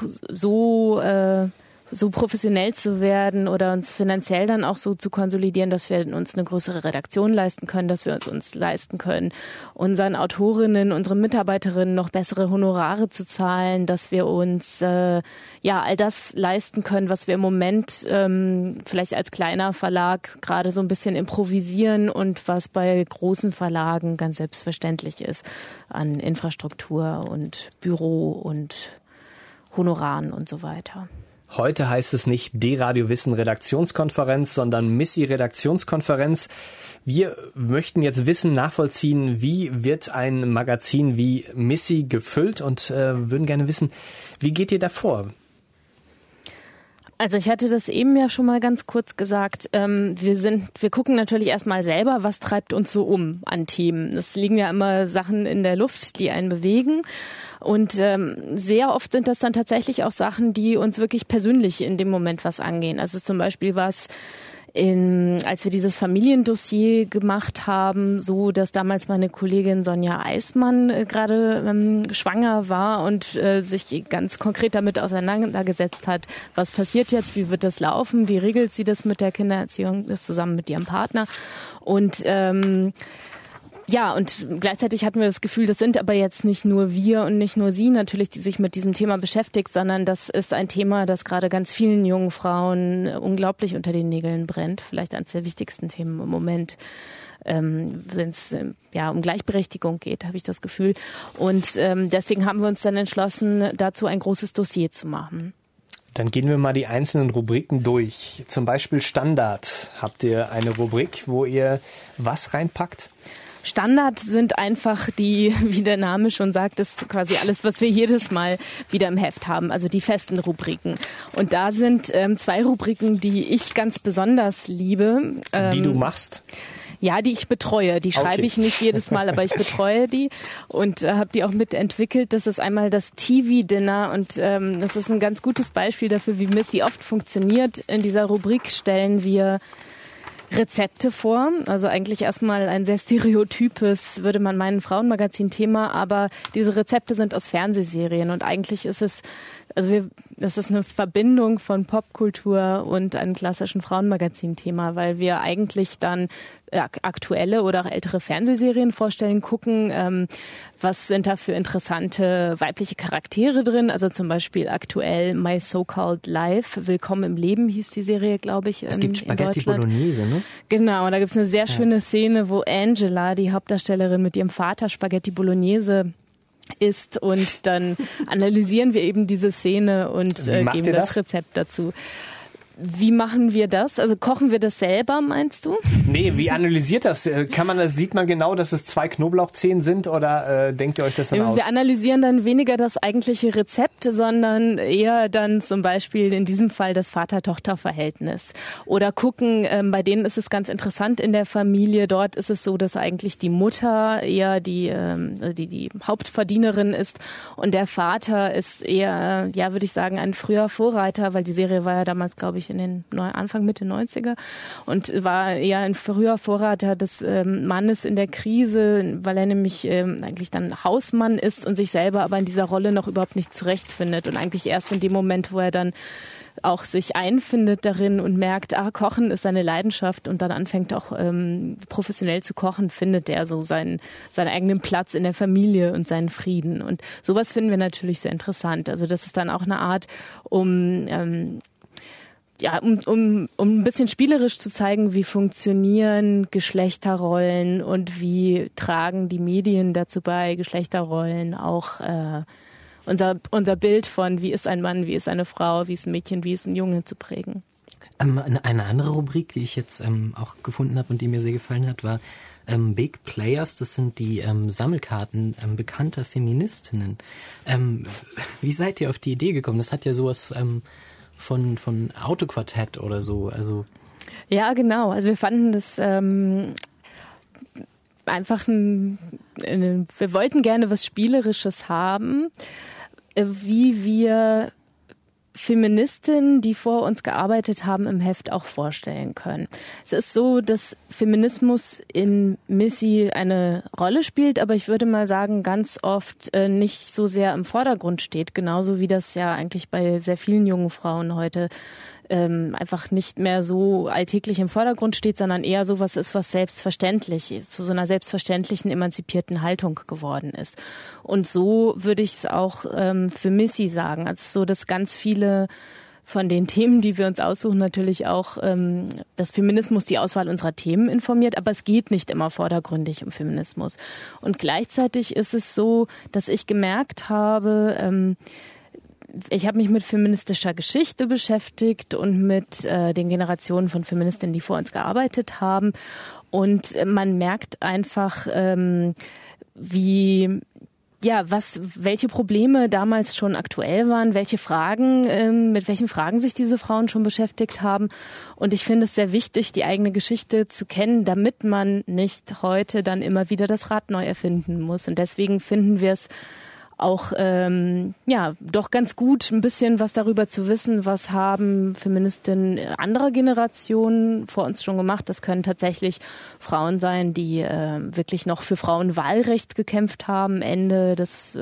so professionell zu werden oder uns finanziell dann auch so zu konsolidieren, dass wir uns eine größere Redaktion leisten können, dass wir uns leisten können, unseren Autorinnen, unseren Mitarbeiterinnen noch bessere Honorare zu zahlen, dass wir uns all das leisten können, was wir im Moment vielleicht als kleiner Verlag gerade so ein bisschen improvisieren und was bei großen Verlagen ganz selbstverständlich ist an Infrastruktur und Büro und Honoraren und so weiter. Heute heißt es nicht D-Radio Wissen Redaktionskonferenz, sondern Missy Redaktionskonferenz. Wir möchten jetzt nachvollziehen, wie wird ein Magazin wie Missy gefüllt, und würden gerne wissen, wie geht ihr da vor? Also ich hatte das eben ja schon mal ganz kurz gesagt. Wir gucken natürlich erstmal selber, was treibt uns so an Themen. Es liegen ja immer Sachen in der Luft, die einen bewegen. Und sehr oft sind das dann tatsächlich auch Sachen, die uns wirklich persönlich in dem Moment was angehen. Also zum Beispiel war es als wir dieses Familiendossier gemacht haben, so dass damals meine Kollegin Sonja Eismann gerade schwanger war und sich ganz konkret damit auseinandergesetzt hat, was passiert jetzt, wie wird das laufen, wie regelt sie das mit der Kindererziehung, das zusammen mit ihrem Partner. Und und gleichzeitig hatten wir das Gefühl, das sind aber jetzt nicht nur wir und nicht nur sie natürlich, die sich mit diesem Thema beschäftigt, sondern das ist ein Thema, das gerade ganz vielen jungen Frauen unglaublich unter den Nägeln brennt. Vielleicht eines der wichtigsten Themen im Moment, wenn es um Gleichberechtigung geht, habe ich das Gefühl. Und deswegen haben wir uns dann entschlossen, dazu ein großes Dossier zu machen. Dann gehen wir mal die einzelnen Rubriken durch. Zum Beispiel Standard. Habt ihr eine Rubrik, wo ihr was reinpackt? Standard sind einfach die, wie der Name schon sagt, ist quasi alles, was wir jedes Mal wieder im Heft haben, also die festen Rubriken. Und da sind 2 Rubriken, die ich ganz besonders liebe. Die du machst? Ja, die ich betreue. Die schreibe ich nicht jedes Mal, aber ich betreue die und habe die auch mitentwickelt. Das ist einmal das TV-Dinner und das ist ein ganz gutes Beispiel dafür, wie Missy oft funktioniert. In dieser Rubrik stellen wir Rezepte vor, also eigentlich erstmal ein sehr stereotypes, würde man meinen, Frauenmagazin-Thema, aber diese Rezepte sind aus Fernsehserien und eigentlich ist es, das ist eine Verbindung von Popkultur und einem klassischen Frauenmagazin-Thema, weil wir eigentlich dann aktuelle oder auch ältere Fernsehserien vorstellen, gucken, was sind da für interessante weibliche Charaktere drin, also zum Beispiel aktuell My So-Called Life, Willkommen im Leben hieß die Serie, glaube ich, es gibt Spaghetti in Deutschland. Bolognese, ne? Genau, und da gibt es eine sehr schöne Szene, wo Angela, die Hauptdarstellerin, mit ihrem Vater Spaghetti Bolognese isst und dann analysieren wir eben diese Szene und geben das Rezept dazu. Wie machen wir das? Also kochen wir das selber, meinst du? Nee, wie analysiert das? Sieht man genau, dass es 2 Knoblauchzehen sind oder denkt ihr euch das dann aus? Wir analysieren dann weniger das eigentliche Rezept, sondern eher dann zum Beispiel in diesem Fall das Vater-Tochter-Verhältnis. Oder gucken, bei denen ist es ganz interessant in der Familie. Dort ist es so, dass eigentlich die Mutter eher die Hauptverdienerin ist und der Vater ist eher, würde ich sagen, ein früher Vorreiter, weil die Serie war ja damals, glaube ich, in den Anfang, Mitte 90er und war eher ein früher Vorreiter des Mannes in der Krise, weil er nämlich eigentlich dann Hausmann ist und sich selber aber in dieser Rolle noch überhaupt nicht zurechtfindet und eigentlich erst in dem Moment, wo er dann auch sich einfindet darin und merkt, Kochen ist seine Leidenschaft und dann anfängt auch professionell zu kochen, findet er so seinen eigenen Platz in der Familie und seinen Frieden. Und sowas finden wir natürlich sehr interessant. Also das ist dann auch eine Art, um ein bisschen spielerisch zu zeigen, wie funktionieren Geschlechterrollen und wie tragen die Medien dazu bei, Geschlechterrollen auch unser Bild von, wie ist ein Mann, wie ist eine Frau, wie ist ein Mädchen, wie ist ein Junge zu prägen. Eine andere Rubrik, die ich jetzt auch gefunden habe und die mir sehr gefallen hat, war Big Players. Das sind die Sammelkarten bekannter Feministinnen. Wie seid ihr auf die Idee gekommen? Das hat ja sowas von Autoquartett oder so. Also ja, genau. Also wir fanden das einfach wir wollten gerne was Spielerisches haben, wie wir Feministinnen, die vor uns gearbeitet haben, im Heft auch vorstellen können. Es ist so, dass Feminismus in Missy eine Rolle spielt, aber ich würde mal sagen, ganz oft nicht so sehr im Vordergrund steht, genauso wie das ja eigentlich bei sehr vielen jungen Frauen heute einfach nicht mehr so alltäglich im Vordergrund steht, sondern eher sowas ist, was selbstverständlich zu so einer selbstverständlichen, emanzipierten Haltung geworden ist. Und so würde ich es auch für Missy sagen. Also so, dass ganz viele von den Themen, die wir uns aussuchen, natürlich auch das Feminismus die Auswahl unserer Themen informiert, aber es geht nicht immer vordergründig um Feminismus. Und gleichzeitig ist es so, dass ich gemerkt habe, ich habe mich mit feministischer Geschichte beschäftigt und mit den Generationen von Feministinnen, die vor uns gearbeitet haben. Und man merkt einfach, welche Probleme damals schon aktuell waren, welche Fragen, mit welchen Fragen sich diese Frauen schon beschäftigt haben. Und ich finde es sehr wichtig, die eigene Geschichte zu kennen, damit man nicht heute dann immer wieder das Rad neu erfinden muss. Und deswegen finden wir es auch doch ganz gut ein bisschen was darüber zu wissen, was haben Feministinnen anderer Generationen vor uns schon gemacht. Das können tatsächlich Frauen sein, die wirklich noch für Frauenwahlrecht gekämpft haben, Ende des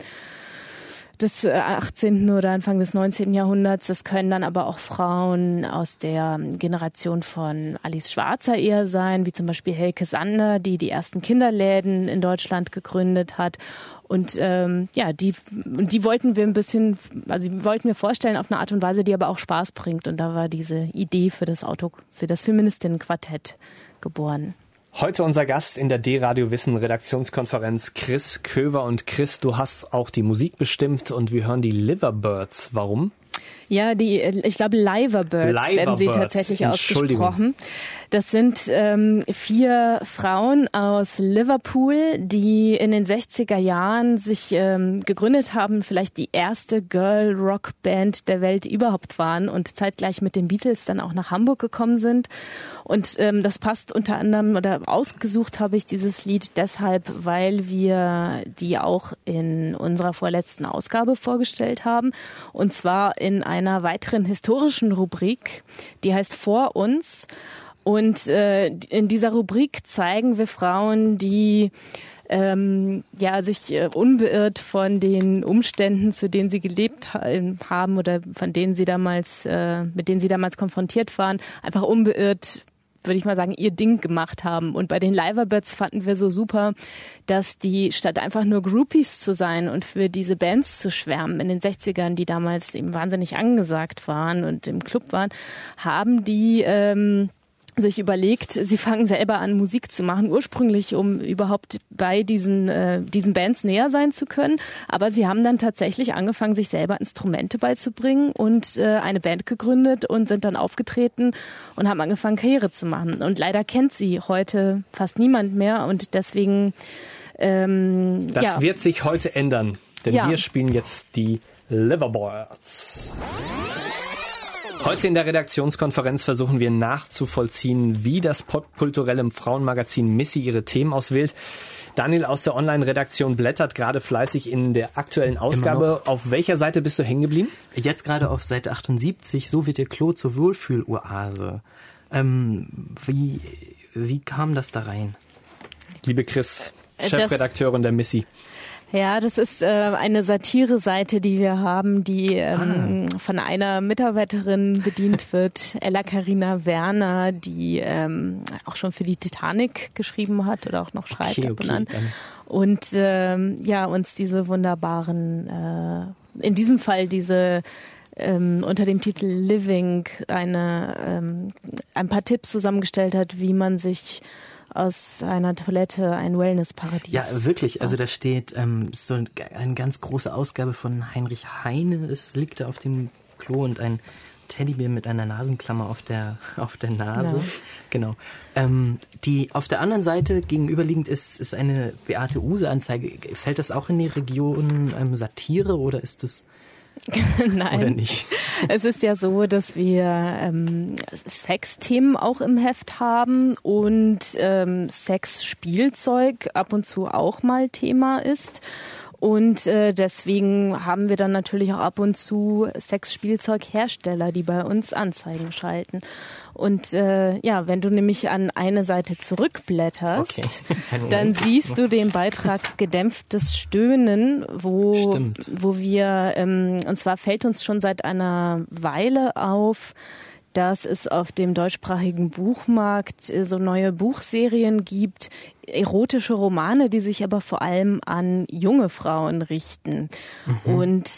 18. oder Anfang des 19. Jahrhunderts. Das können dann aber auch Frauen aus der Generation von Alice Schwarzer eher sein, wie zum Beispiel Helke Sander, die die ersten Kinderläden in Deutschland gegründet hat. Und die wollten wir wollten wir vorstellen auf eine Art und Weise, die aber auch Spaß bringt. Und da war diese Idee für das Feministinnenquartett geboren. Heute unser Gast in der D-Radio Wissen Redaktionskonferenz, Chris Köver. Und Chris, du hast auch die Musik bestimmt und wir hören die Liverbirds. Warum? Ja, ich glaube Liverbirds werden sie tatsächlich ausgesprochen. Das sind 4 Frauen aus Liverpool, die in den 60er Jahren sich gegründet haben, vielleicht die erste Girl-Rock-Band der Welt überhaupt waren und zeitgleich mit den Beatles dann auch nach Hamburg gekommen sind. Und das passt unter anderem, oder ausgesucht habe ich dieses Lied deshalb, weil wir die auch in unserer vorletzten Ausgabe vorgestellt haben. Und zwar in einer weiteren historischen Rubrik, die heißt Vor uns. Und in dieser Rubrik zeigen wir Frauen, die sich unbeirrt von den Umständen, zu denen sie gelebt haben oder mit denen sie damals konfrontiert waren, einfach unbeirrt, würde ich mal sagen, ihr Ding gemacht haben. Und bei den Liverbirds fanden wir so super, dass die statt einfach nur Groupies zu sein und für diese Bands zu schwärmen in den 60ern, die damals eben wahnsinnig angesagt waren und im Club waren, haben die sich überlegt, sie fangen selber an, Musik zu machen, ursprünglich, um überhaupt bei diesen Bands näher sein zu können. Aber sie haben dann tatsächlich angefangen, sich selber Instrumente beizubringen und eine Band gegründet und sind dann aufgetreten und haben angefangen, Karriere zu machen. Und leider kennt sie heute fast niemand mehr und deswegen Das wird sich heute ändern, denn wir spielen jetzt die Liverbirds. Heute in der Redaktionskonferenz versuchen wir nachzuvollziehen, wie das popkulturelle Frauenmagazin Missy ihre Themen auswählt. Daniel aus der Online-Redaktion blättert gerade fleißig in der aktuellen Ausgabe. Auf welcher Seite bist du hängen geblieben? Jetzt gerade auf Seite 78, so wird ihr Klo zur Wohlfühloase. Wie kam das da rein? Liebe Chris, Chefredakteurin der Missy. Ja, das ist eine Satire-Seite, die wir haben, die von einer Mitarbeiterin bedient wird, Ella Carina Werner, die auch schon für die Titanic geschrieben hat oder auch noch schreibt ab und an. Und uns diese wunderbaren, in diesem Fall diese unter dem Titel Living ein paar Tipps zusammengestellt hat, wie man sich aus einer Toilette ein Wellnessparadies. Ja, wirklich. Also da steht so eine ganz große Ausgabe von Heinrich Heine. Es liegt da auf dem Klo und ein Teddybär mit einer Nasenklammer auf der Nase. Genau. Die auf der anderen Seite gegenüberliegend ist eine Beate Uhse-Anzeige. Fällt das auch in die Region Satire oder ist das... Nein, oder nicht? Es ist ja so, dass wir Sexthemen auch im Heft haben und Sexspielzeug ab und zu auch mal Thema ist. Und deswegen haben wir dann natürlich auch ab und zu Sexspielzeughersteller, die bei uns Anzeigen schalten. Und wenn du nämlich an eine Seite zurückblätterst, dann siehst du den Beitrag Gedämpftes Stöhnen, wo wir, und zwar fällt uns schon seit einer Weile auf, dass es auf dem deutschsprachigen Buchmarkt so neue Buchserien gibt, erotische Romane, die sich aber vor allem an junge Frauen richten. Und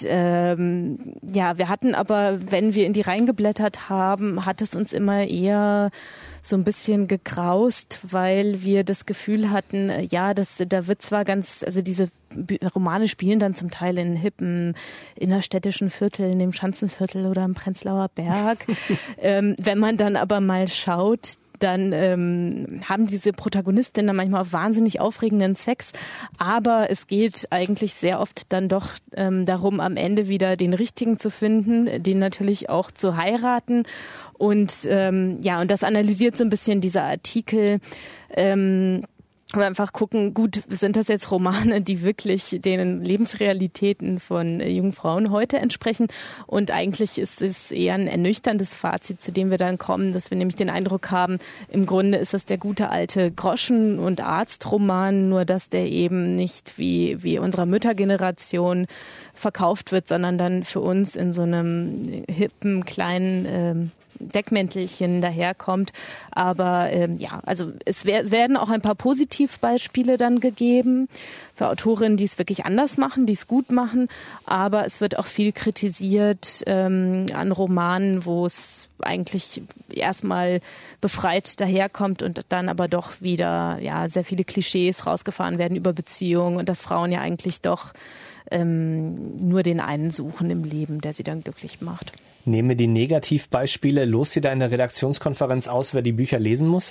wir hatten aber, wenn wir in die reingeblättert haben, hat es uns immer eher so ein bisschen gegraust, weil wir das Gefühl hatten, da wird zwar diese Romane spielen dann zum Teil in hippen innerstädtischen Vierteln, im Schanzenviertel oder im Prenzlauer Berg. Wenn man dann aber mal schaut, dann haben diese Protagonistinnen dann manchmal auch wahnsinnig aufregenden Sex, aber es geht eigentlich sehr oft dann doch darum, am Ende wieder den Richtigen zu finden, den natürlich auch zu heiraten und und das analysiert so ein bisschen dieser Artikel. wir einfach gucken, gut, sind das jetzt Romane, die wirklich den Lebensrealitäten von jungen Frauen heute entsprechen? Und eigentlich ist es eher ein ernüchterndes Fazit, zu dem wir dann kommen, dass wir nämlich den Eindruck haben, im Grunde ist das der gute alte Groschen- und Arztroman, nur dass der eben nicht wie unserer Müttergeneration verkauft wird, sondern dann für uns in so einem hippen, kleinen Deckmäntelchen daherkommt. Aber also es werden auch ein paar Positivbeispiele dann gegeben für Autorinnen, die es wirklich anders machen, die es gut machen. Aber es wird auch viel kritisiert an Romanen, wo es eigentlich erstmal befreit daherkommt und dann aber doch wieder sehr viele Klischees rausgefahren werden über Beziehungen und dass Frauen ja eigentlich doch nur den einen suchen im Leben, der sie dann glücklich macht. Nehmen wir die Negativbeispiele. Lost ihr da in der Redaktionskonferenz aus, wer die Bücher lesen muss?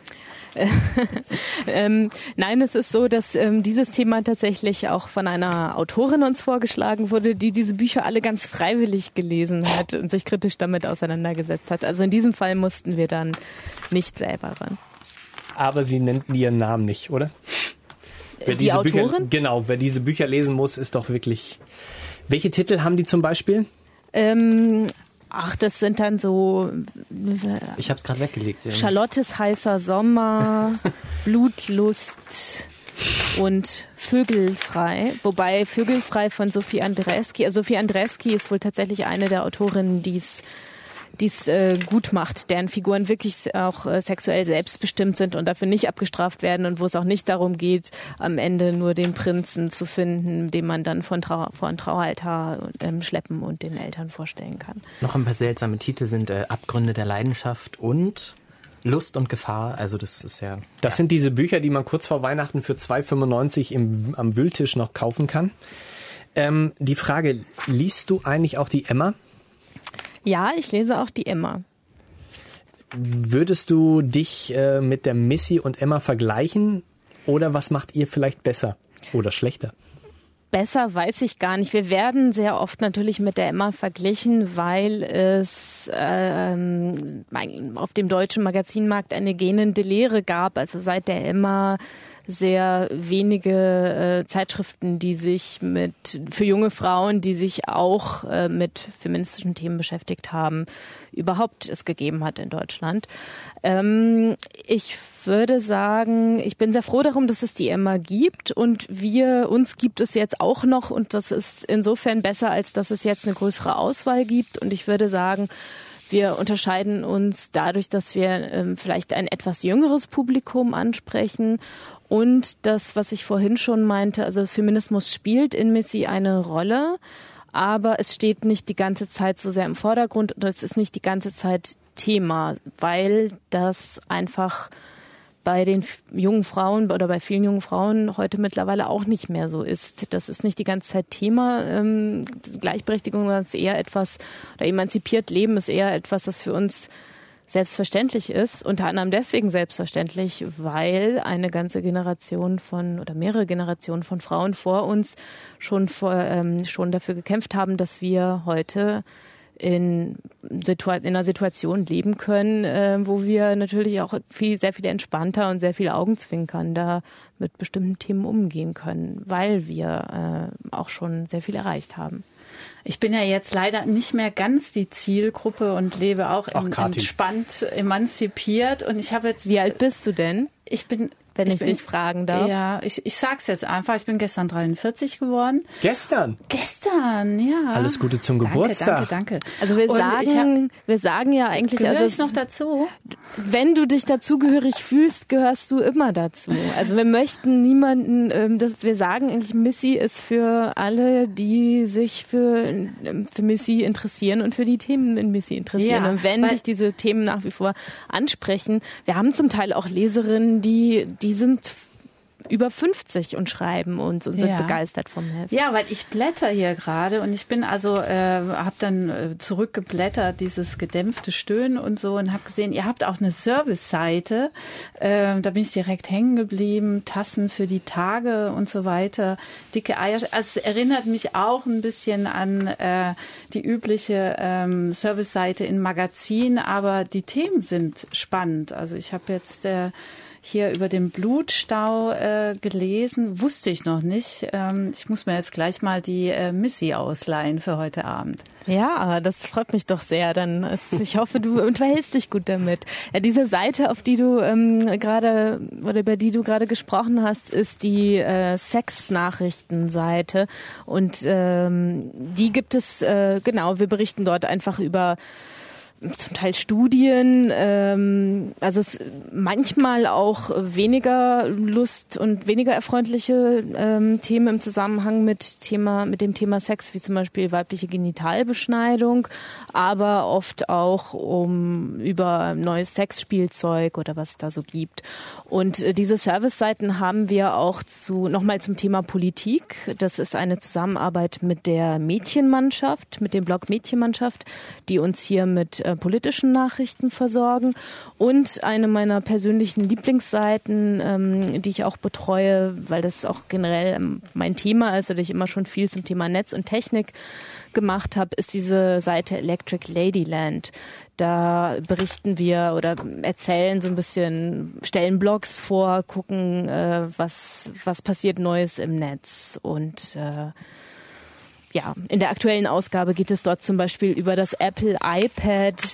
Nein, es ist so, dass dieses Thema tatsächlich auch von einer Autorin uns vorgeschlagen wurde, die diese Bücher alle ganz freiwillig gelesen hat und sich kritisch damit auseinandergesetzt hat. Also in diesem Fall mussten wir dann nicht selber ran. Aber sie nennt ihren Namen nicht, oder? Die Autorin? Genau, wer diese Bücher lesen muss, ist doch wirklich... Welche Titel haben die zum Beispiel? Das sind dann so... Ich habe es gerade weggelegt. Ja. Charlottes heißer Sommer, Blutlust und Vögelfrei. Wobei Vögelfrei von Sophie Andreski. Also Sophie Andreski ist wohl tatsächlich eine der Autorinnen, die es gut macht, deren Figuren wirklich auch sexuell selbstbestimmt sind und dafür nicht abgestraft werden und wo es auch nicht darum geht, am Ende nur den Prinzen zu finden, den man dann vor ein Traualtar schleppen und den Eltern vorstellen kann. Noch ein paar seltsame Titel sind Abgründe der Leidenschaft und Lust und Gefahr. Also das ist ja... Das sind diese Bücher, die man kurz vor Weihnachten für 2,95 am Wühltisch noch kaufen kann. Die Frage, liest du eigentlich auch die Emma? Ja, ich lese auch die Emma. Würdest du dich mit der Missy und Emma vergleichen? Oder was macht ihr vielleicht besser oder schlechter? Besser weiß ich gar nicht. Wir werden sehr oft natürlich mit der Emma verglichen, weil es auf dem deutschen Magazinmarkt eine gähnende Leere gab. Also seit der Emma sehr wenige Zeitschriften, die sich für junge Frauen, die sich auch mit feministischen Themen beschäftigt haben, überhaupt es gegeben hat in Deutschland. Ich würde sagen, ich bin sehr froh darum, dass es die Emma gibt und uns gibt es jetzt auch noch und das ist insofern besser, als dass es jetzt eine größere Auswahl gibt und ich würde sagen, wir unterscheiden uns dadurch, dass wir vielleicht ein etwas jüngeres Publikum ansprechen und das, was ich vorhin schon meinte, also Feminismus spielt in Missy eine Rolle, aber es steht nicht die ganze Zeit so sehr im Vordergrund und es ist nicht die ganze Zeit Thema, weil das einfach bei den jungen Frauen oder bei vielen jungen Frauen heute mittlerweile auch nicht mehr so ist. Das ist nicht die ganze Zeit Thema. Gleichberechtigung ist eher etwas, oder emanzipiert Leben ist eher etwas, das für uns selbstverständlich ist. Unter anderem deswegen selbstverständlich, weil eine ganze Generation oder mehrere Generationen von Frauen vor uns schon dafür gekämpft haben, dass wir heute in einer Situation leben können, wo wir natürlich auch sehr viel entspannter und sehr viel augenzwinkernder mit bestimmten Themen umgehen können, weil wir auch schon sehr viel erreicht haben. Ich bin ja jetzt leider nicht mehr ganz die Zielgruppe und lebe auch entspannt, emanzipiert. Und ich habe jetzt... Wie alt bist du denn? Wenn ich dich fragen darf. Ja, ich sag's jetzt einfach. Ich bin gestern 43 geworden. Gestern? Gestern, ja. Alles Gute zum Geburtstag. Danke. Also wir sagen ja eigentlich... Gehöre ich noch dazu? Wenn du dich dazugehörig fühlst, gehörst du immer dazu. Also wir möchten niemanden... wir sagen eigentlich, Missy ist für alle, die sich für Missy interessieren und für die Themen in Missy interessieren. Ja, und wenn dich diese Themen nach wie vor ansprechen... Wir haben zum Teil auch Leserinnen, die sind über 50 und schreiben uns und sind begeistert vom Heft. Ja, weil ich blätter hier gerade und ich bin habe dann zurückgeblättert, dieses gedämpfte Stöhnen und so und habe gesehen, ihr habt auch eine Service-Seite, da bin ich direkt hängen geblieben, Tassen für die Tage und so weiter, dicke Eier. Also es erinnert mich auch ein bisschen an die übliche Service-Seite in Magazin, aber die Themen sind spannend. Also ich habe jetzt hier über den Blutstau gelesen. Wusste ich noch nicht. Ich muss mir jetzt gleich mal die Missy ausleihen für heute Abend. Ja, das freut mich doch sehr. Ich hoffe, du unterhältst dich gut damit. Ja, diese Seite, auf die du über die du gerade gesprochen hast, ist die Sex-Nachrichtenseite. Und die gibt es, wir berichten dort einfach über zum Teil Studien, also es manchmal auch weniger Lust und weniger erfreuliche Themen im Zusammenhang mit dem Thema Sex, wie zum Beispiel weibliche Genitalbeschneidung, aber oft auch über neues Sexspielzeug oder was es da so gibt. Und diese Service-Seiten haben wir auch nochmal zum Thema Politik. Das ist eine Zusammenarbeit mit der Mädchenmannschaft, mit dem Blog Mädchenmannschaft, die uns hier mit politischen Nachrichten versorgen, und eine meiner persönlichen Lieblingsseiten, die ich auch betreue, weil das auch generell mein Thema ist, oder ich immer schon viel zum Thema Netz und Technik gemacht habe, ist diese Seite Electric Ladyland. Da berichten wir oder erzählen so ein bisschen, stellen Blogs vor, gucken, was passiert Neues im Netz. Und in der aktuellen Ausgabe geht es dort zum Beispiel über das Apple iPad,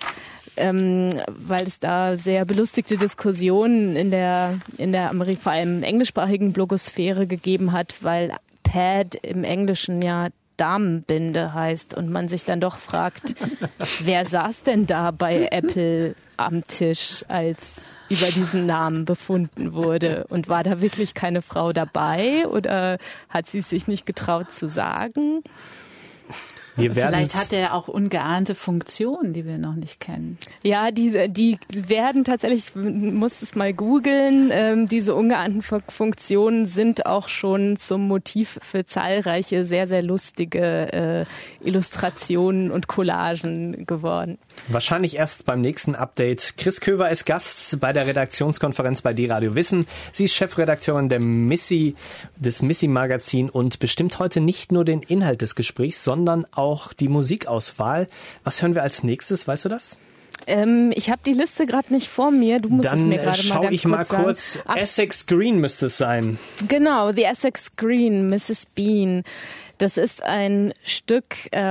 weil es da sehr belustigte Diskussionen in der vor allem englischsprachigen Blogosphäre gegeben hat, weil Pad im Englischen ja Damenbinde heißt und man sich dann doch fragt, wer saß denn da bei Apple am Tisch, als über diesen Namen befunden wurde? Und war da wirklich keine Frau dabei oder hat sie es sich nicht getraut zu sagen? Vielleicht hat er auch ungeahnte Funktionen, die wir noch nicht kennen. Ja, die werden tatsächlich, muss es mal googeln, diese ungeahnten Funktionen sind auch schon zum Motiv für zahlreiche sehr, sehr lustige Illustrationen und Collagen geworden. Wahrscheinlich erst beim nächsten Update. Chris Köver ist Gast bei der Redaktionskonferenz bei D-Radio Wissen. Sie ist Chefredakteurin des Missy-Magazin und bestimmt heute nicht nur den Inhalt des Gesprächs, sondern auch die Musikauswahl. Was hören wir als nächstes? Weißt du das? Ich habe die Liste gerade nicht vor mir. Du musst es mir gerade mal ganz kurz sagen. Dann schaue ich mal kurz. Essex Green müsste es sein. Genau, The Essex Green, Mrs. Bean. Das ist ein Stück,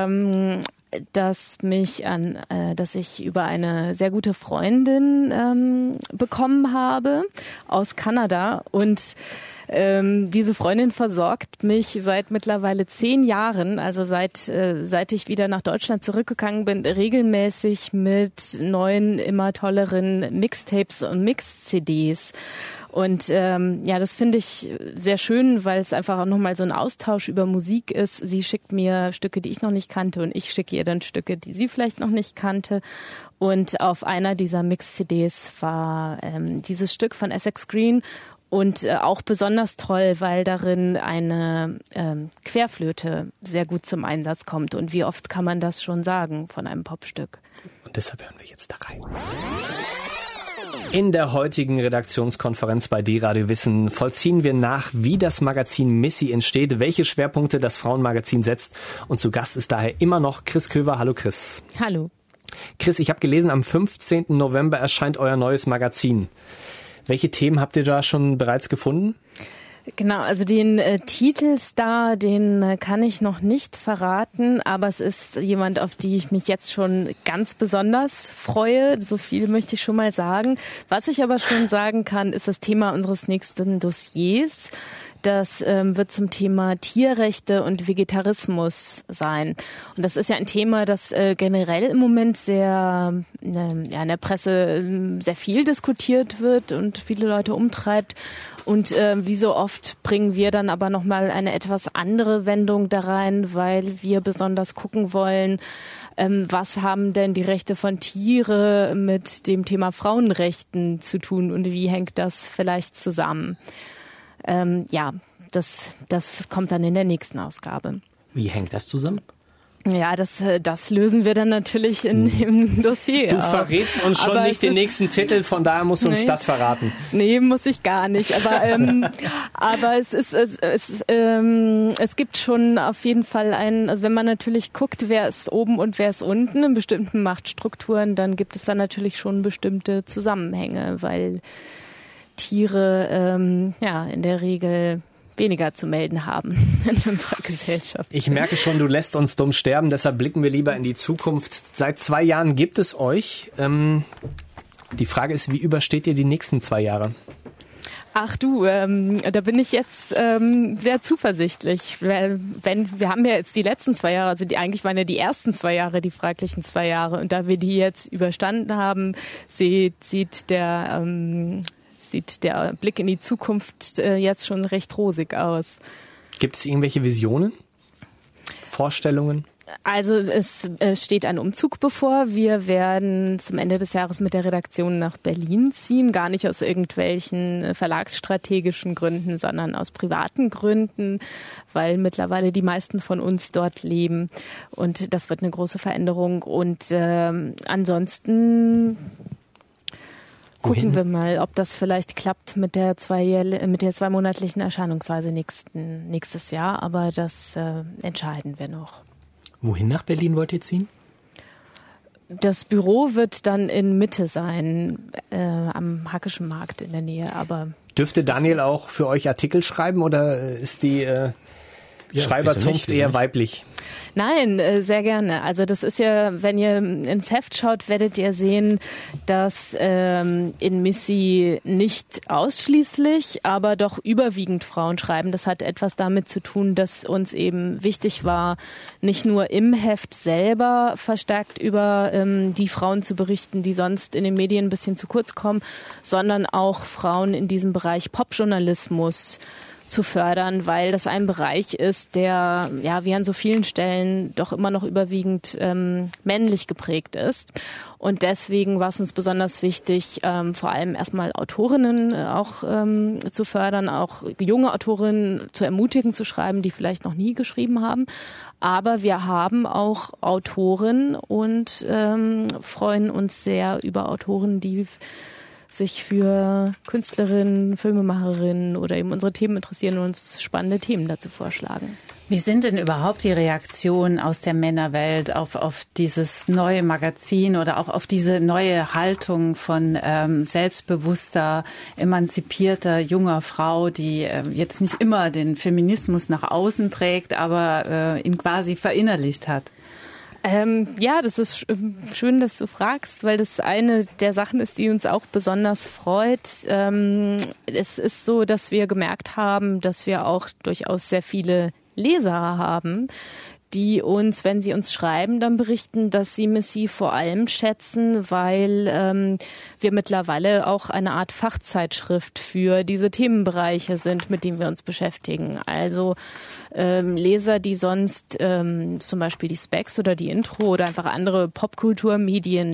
dass ich über eine sehr gute Freundin bekommen habe aus Kanada, und diese Freundin versorgt mich seit mittlerweile 10 Jahren, also seit ich wieder nach Deutschland zurückgegangen bin, regelmäßig mit neuen, immer tolleren Mixtapes und Mix-CDs. Und das finde ich sehr schön, weil es einfach auch nochmal so ein Austausch über Musik ist. Sie schickt mir Stücke, die ich noch nicht kannte, und ich schicke ihr dann Stücke, die sie vielleicht noch nicht kannte. Und auf einer dieser Mix-CDs war dieses Stück von Essex Green. Und auch besonders toll, weil darin eine Querflöte sehr gut zum Einsatz kommt. Und wie oft kann man das schon sagen von einem Popstück? Und deshalb hören wir jetzt da rein. In der heutigen Redaktionskonferenz bei D-Radio Wissen vollziehen wir nach, wie das Magazin Missy entsteht, welche Schwerpunkte das Frauenmagazin setzt. Und zu Gast ist daher immer noch Chris Köver. Hallo Chris. Hallo. Chris, ich habe gelesen, am 15. November erscheint euer neues Magazin. Welche Themen habt ihr da schon bereits gefunden? Genau, also den Titelstar, den kann ich noch nicht verraten, aber es ist jemand, auf die ich mich jetzt schon ganz besonders freue. So viel möchte ich schon mal sagen. Was ich aber schon sagen kann, ist das Thema unseres nächsten Dossiers. Das wird zum Thema Tierrechte und Vegetarismus sein. Und das ist ja ein Thema, das generell im Moment sehr in der Presse sehr viel diskutiert wird und viele Leute umtreibt. Und wie so oft bringen wir dann aber nochmal eine etwas andere Wendung da rein, weil wir besonders gucken wollen, was haben denn die Rechte von Tiere mit dem Thema Frauenrechten zu tun und wie hängt das vielleicht zusammen? Das kommt dann in der nächsten Ausgabe. Wie hängt das zusammen? Ja, das lösen wir dann natürlich im Dossier. Du verrätst uns schon nicht den nächsten Titel, von daher musst du uns das verraten. Nee, muss ich gar nicht. Aber es gibt schon auf jeden Fall also wenn man natürlich guckt, wer ist oben und wer ist unten in bestimmten Machtstrukturen, dann gibt es da natürlich schon bestimmte Zusammenhänge, weil Tiere in der Regel weniger zu melden haben in unserer Gesellschaft. Ich merke schon, du lässt uns dumm sterben, deshalb blicken wir lieber in die Zukunft. Seit 2 Jahren gibt es euch. Die Frage ist, wie übersteht ihr die nächsten 2 Jahre? Ach du, da bin ich jetzt sehr zuversichtlich. Wir haben ja jetzt die letzten 2 Jahre, also eigentlich waren ja die ersten 2 Jahre die fraglichen 2 Jahre. Und da wir die jetzt überstanden haben, sieht der Blick in die Zukunft jetzt schon recht rosig aus. Gibt es irgendwelche Visionen? Vorstellungen? Also es steht ein Umzug bevor. Wir werden zum Ende des Jahres mit der Redaktion nach Berlin ziehen. Gar nicht aus irgendwelchen verlagsstrategischen Gründen, sondern aus privaten Gründen, weil mittlerweile die meisten von uns dort leben. Und das wird eine große Veränderung. Und ansonsten gucken wir mal, ob das vielleicht klappt mit der 2-monatlichen Erscheinungsweise nächstes Jahr. Aber das entscheiden wir noch. Wohin nach Berlin wollt ihr ziehen? Das Büro wird dann in Mitte sein, am Hackischen Markt in der Nähe. Aber dürfte Daniel auch für euch Artikel schreiben oder ist die Schreiberzunft eher weiblich? Nein, sehr gerne. Also das ist ja, wenn ihr ins Heft schaut, werdet ihr sehen, dass in Missy nicht ausschließlich, aber doch überwiegend Frauen schreiben. Das hat etwas damit zu tun, dass uns eben wichtig war, nicht nur im Heft selber verstärkt über die Frauen zu berichten, die sonst in den Medien ein bisschen zu kurz kommen, sondern auch Frauen in diesem Bereich Popjournalismus zu fördern, weil das ein Bereich ist, der wie an so vielen Stellen doch immer noch überwiegend männlich geprägt ist. Und deswegen war es uns besonders wichtig, vor allem erstmal Autorinnen auch zu fördern, auch junge Autorinnen zu ermutigen zu schreiben, die vielleicht noch nie geschrieben haben. Aber wir haben auch Autoren und freuen uns sehr über Autoren, die sich für Künstlerinnen, Filmemacherinnen oder eben unsere Themen interessieren und uns spannende Themen dazu vorschlagen. Wie sind denn überhaupt die Reaktionen aus der Männerwelt auf dieses neue Magazin oder auch auf diese neue Haltung von selbstbewusster, emanzipierter, junger Frau, die jetzt nicht immer den Feminismus nach außen trägt, aber ihn quasi verinnerlicht hat? Das ist schön, dass du fragst, weil das eine der Sachen ist, die uns auch besonders freut. Es ist so, dass wir gemerkt haben, dass wir auch durchaus sehr viele Leser haben, die uns, wenn sie uns schreiben, dann berichten, dass sie Missy vor allem schätzen, weil wir mittlerweile auch eine Art Fachzeitschrift für diese Themenbereiche sind, mit denen wir uns beschäftigen. Also Leser, die sonst zum Beispiel die Specs oder die Intro oder einfach andere Popkulturmedien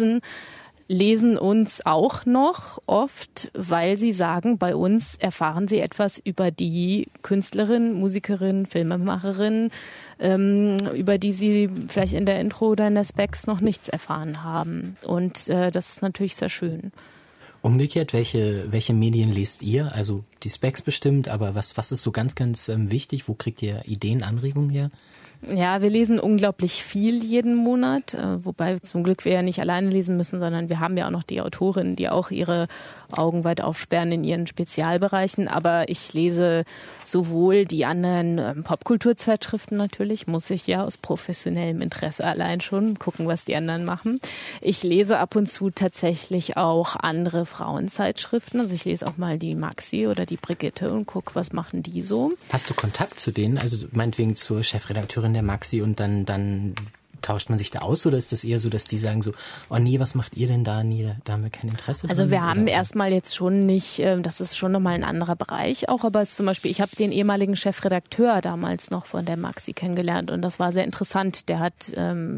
lesen uns auch noch oft, weil sie sagen, bei uns erfahren sie etwas über die Künstlerin, Musikerin, Filmemacherin, über die sie vielleicht in der Intro oder in der Specs noch nichts erfahren haben. Und das ist natürlich sehr schön. Umgekehrt, welche Medien lest ihr? Also die Specs bestimmt, aber was ist so ganz, ganz wichtig? Wo kriegt ihr Ideen, Anregungen her? Ja, wir lesen unglaublich viel jeden Monat, wobei zum Glück wir ja nicht alleine lesen müssen, sondern wir haben ja auch noch die Autorinnen, die auch ihre Augen weit aufsperren in ihren Spezialbereichen. Aber ich lese sowohl die anderen Popkulturzeitschriften natürlich, muss ich ja aus professionellem Interesse allein schon gucken, was die anderen machen. Ich lese ab und zu tatsächlich auch andere Frauenzeitschriften. Also ich lese auch mal die Maxi oder die Brigitte und gucke, was machen die so. Hast du Kontakt zu denen? Also meinetwegen zur Chefredakteurin der Maxi und dann tauscht man sich da aus oder ist das eher so, dass die sagen so, oh nee, was macht ihr denn da? Nee, da haben wir kein Interesse dran. Also wir haben erstmal jetzt schon nicht, das ist schon nochmal ein anderer Bereich auch, aber zum Beispiel, ich habe den ehemaligen Chefredakteur damals noch von der Maxi kennengelernt und das war sehr interessant. Der hat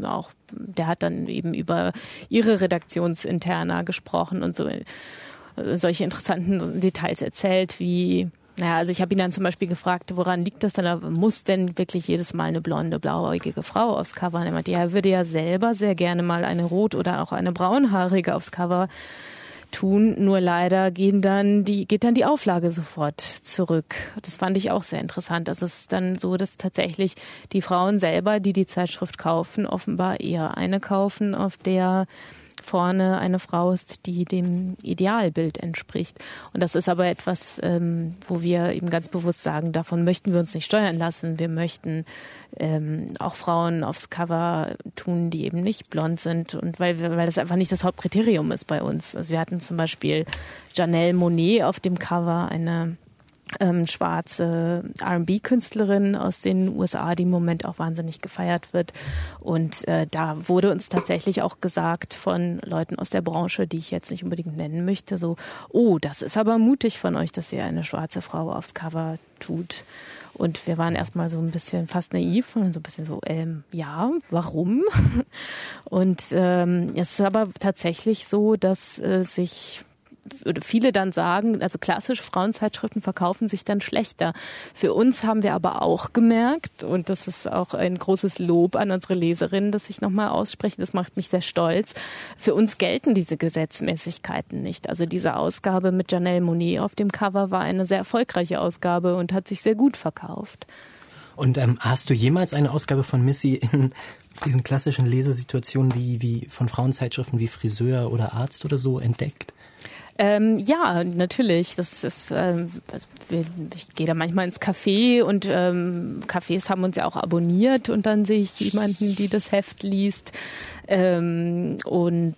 dann eben über ihre Redaktionsinterna gesprochen und so solche interessanten Details erzählt, wie also ich habe ihn dann zum Beispiel gefragt, woran liegt das denn? Muss denn wirklich jedes Mal eine blonde, blauäugige Frau aufs Cover? Und er meinte, er würde ja selber sehr gerne mal eine rot- oder auch eine braunhaarige aufs Cover tun. Nur leider geht dann die Auflage sofort zurück. Das fand ich auch sehr interessant. Also es ist dann so, dass tatsächlich die Frauen selber, die die Zeitschrift kaufen, offenbar eher eine kaufen, auf der vorne eine Frau ist, die dem Idealbild entspricht. Und das ist aber etwas, wo wir eben ganz bewusst sagen, davon möchten wir uns nicht steuern lassen. Wir möchten auch Frauen aufs Cover tun, die eben nicht blond sind, und weil das einfach nicht das Hauptkriterium ist bei uns. Also wir hatten zum Beispiel Janelle Monáe auf dem Cover, eine schwarze R&B-Künstlerin aus den USA, die im Moment auch wahnsinnig gefeiert wird. Und da wurde uns tatsächlich auch gesagt von Leuten aus der Branche, die ich jetzt nicht unbedingt nennen möchte, so, oh, das ist aber mutig von euch, dass ihr eine schwarze Frau aufs Cover tut. Und wir waren erstmal so ein bisschen fast naiv und so ein bisschen so, ja, warum? Und es ist aber tatsächlich so, dass sich viele dann sagen, also klassische Frauenzeitschriften verkaufen sich dann schlechter. Für uns haben wir aber auch gemerkt, und das ist auch ein großes Lob an unsere Leserinnen, das ich nochmal ausspreche, das macht mich sehr stolz, für uns gelten diese Gesetzmäßigkeiten nicht. Also diese Ausgabe mit Janelle Monáe auf dem Cover war eine sehr erfolgreiche Ausgabe und hat sich sehr gut verkauft. Und hast du jemals eine Ausgabe von Missy in diesen klassischen Lesesituationen wie von Frauenzeitschriften wie Friseur oder Arzt oder so entdeckt? Ja, natürlich. Das ist, ich gehe da manchmal ins Café und Cafés haben uns ja auch abonniert und dann sehe ich jemanden, die das Heft liest. Und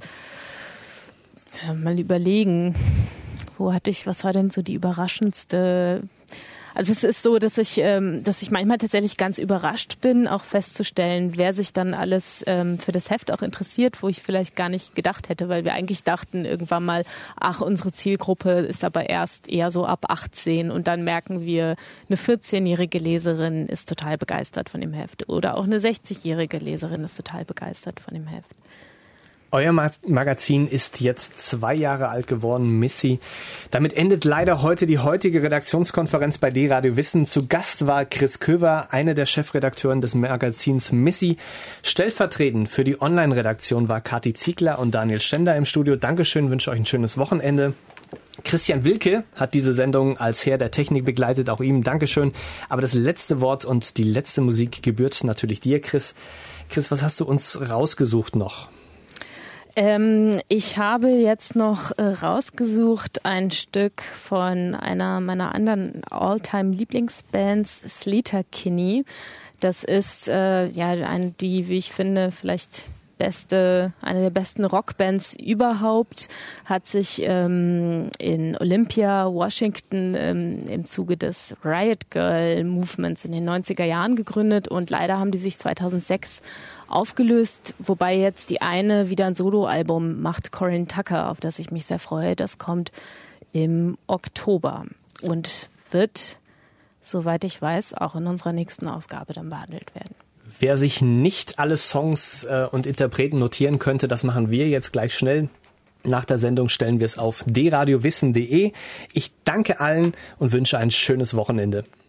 mal überlegen, was war denn so die überraschendste? Also es ist so, dass ich manchmal tatsächlich ganz überrascht bin, auch festzustellen, wer sich dann alles für das Heft auch interessiert, wo ich vielleicht gar nicht gedacht hätte, weil wir eigentlich dachten irgendwann mal, ach, unsere Zielgruppe ist aber erst eher so ab 18, und dann merken wir, eine 14-jährige Leserin ist total begeistert von dem Heft oder auch eine 60-jährige Leserin ist total begeistert von dem Heft. Euer Magazin ist jetzt 2 Jahre alt geworden, Missy. Damit endet leider heute die heutige Redaktionskonferenz bei D-Radio Wissen. Zu Gast war Chris Köver, eine der Chefredakteuren des Magazins Missy. Stellvertretend für die Online-Redaktion war Kathi Ziegler und Daniel Stender im Studio. Dankeschön, wünsche euch ein schönes Wochenende. Christian Wilke hat diese Sendung als Herr der Technik begleitet, auch ihm Dankeschön. Aber das letzte Wort und die letzte Musik gebührt natürlich dir, Chris. Chris, was hast du uns rausgesucht noch? Ich habe jetzt noch rausgesucht ein Stück von einer meiner anderen All-Time-Lieblingsbands, Sleater-Kinney. Das ist die, wie ich finde, vielleicht eine der besten Rockbands überhaupt, hat sich in Olympia, Washington im Zuge des Riot Girl Movements in den 90er Jahren gegründet, und leider haben die sich 2006 aufgelöst, wobei jetzt die eine wieder ein Soloalbum macht, Corinne Tucker, auf das ich mich sehr freue. Das kommt im Oktober und wird, soweit ich weiß, auch in unserer nächsten Ausgabe dann behandelt werden. Wer sich nicht alle Songs und Interpreten notieren könnte, das machen wir jetzt gleich schnell. Nach der Sendung stellen wir es auf dradiowissen.de. Ich danke allen und wünsche ein schönes Wochenende.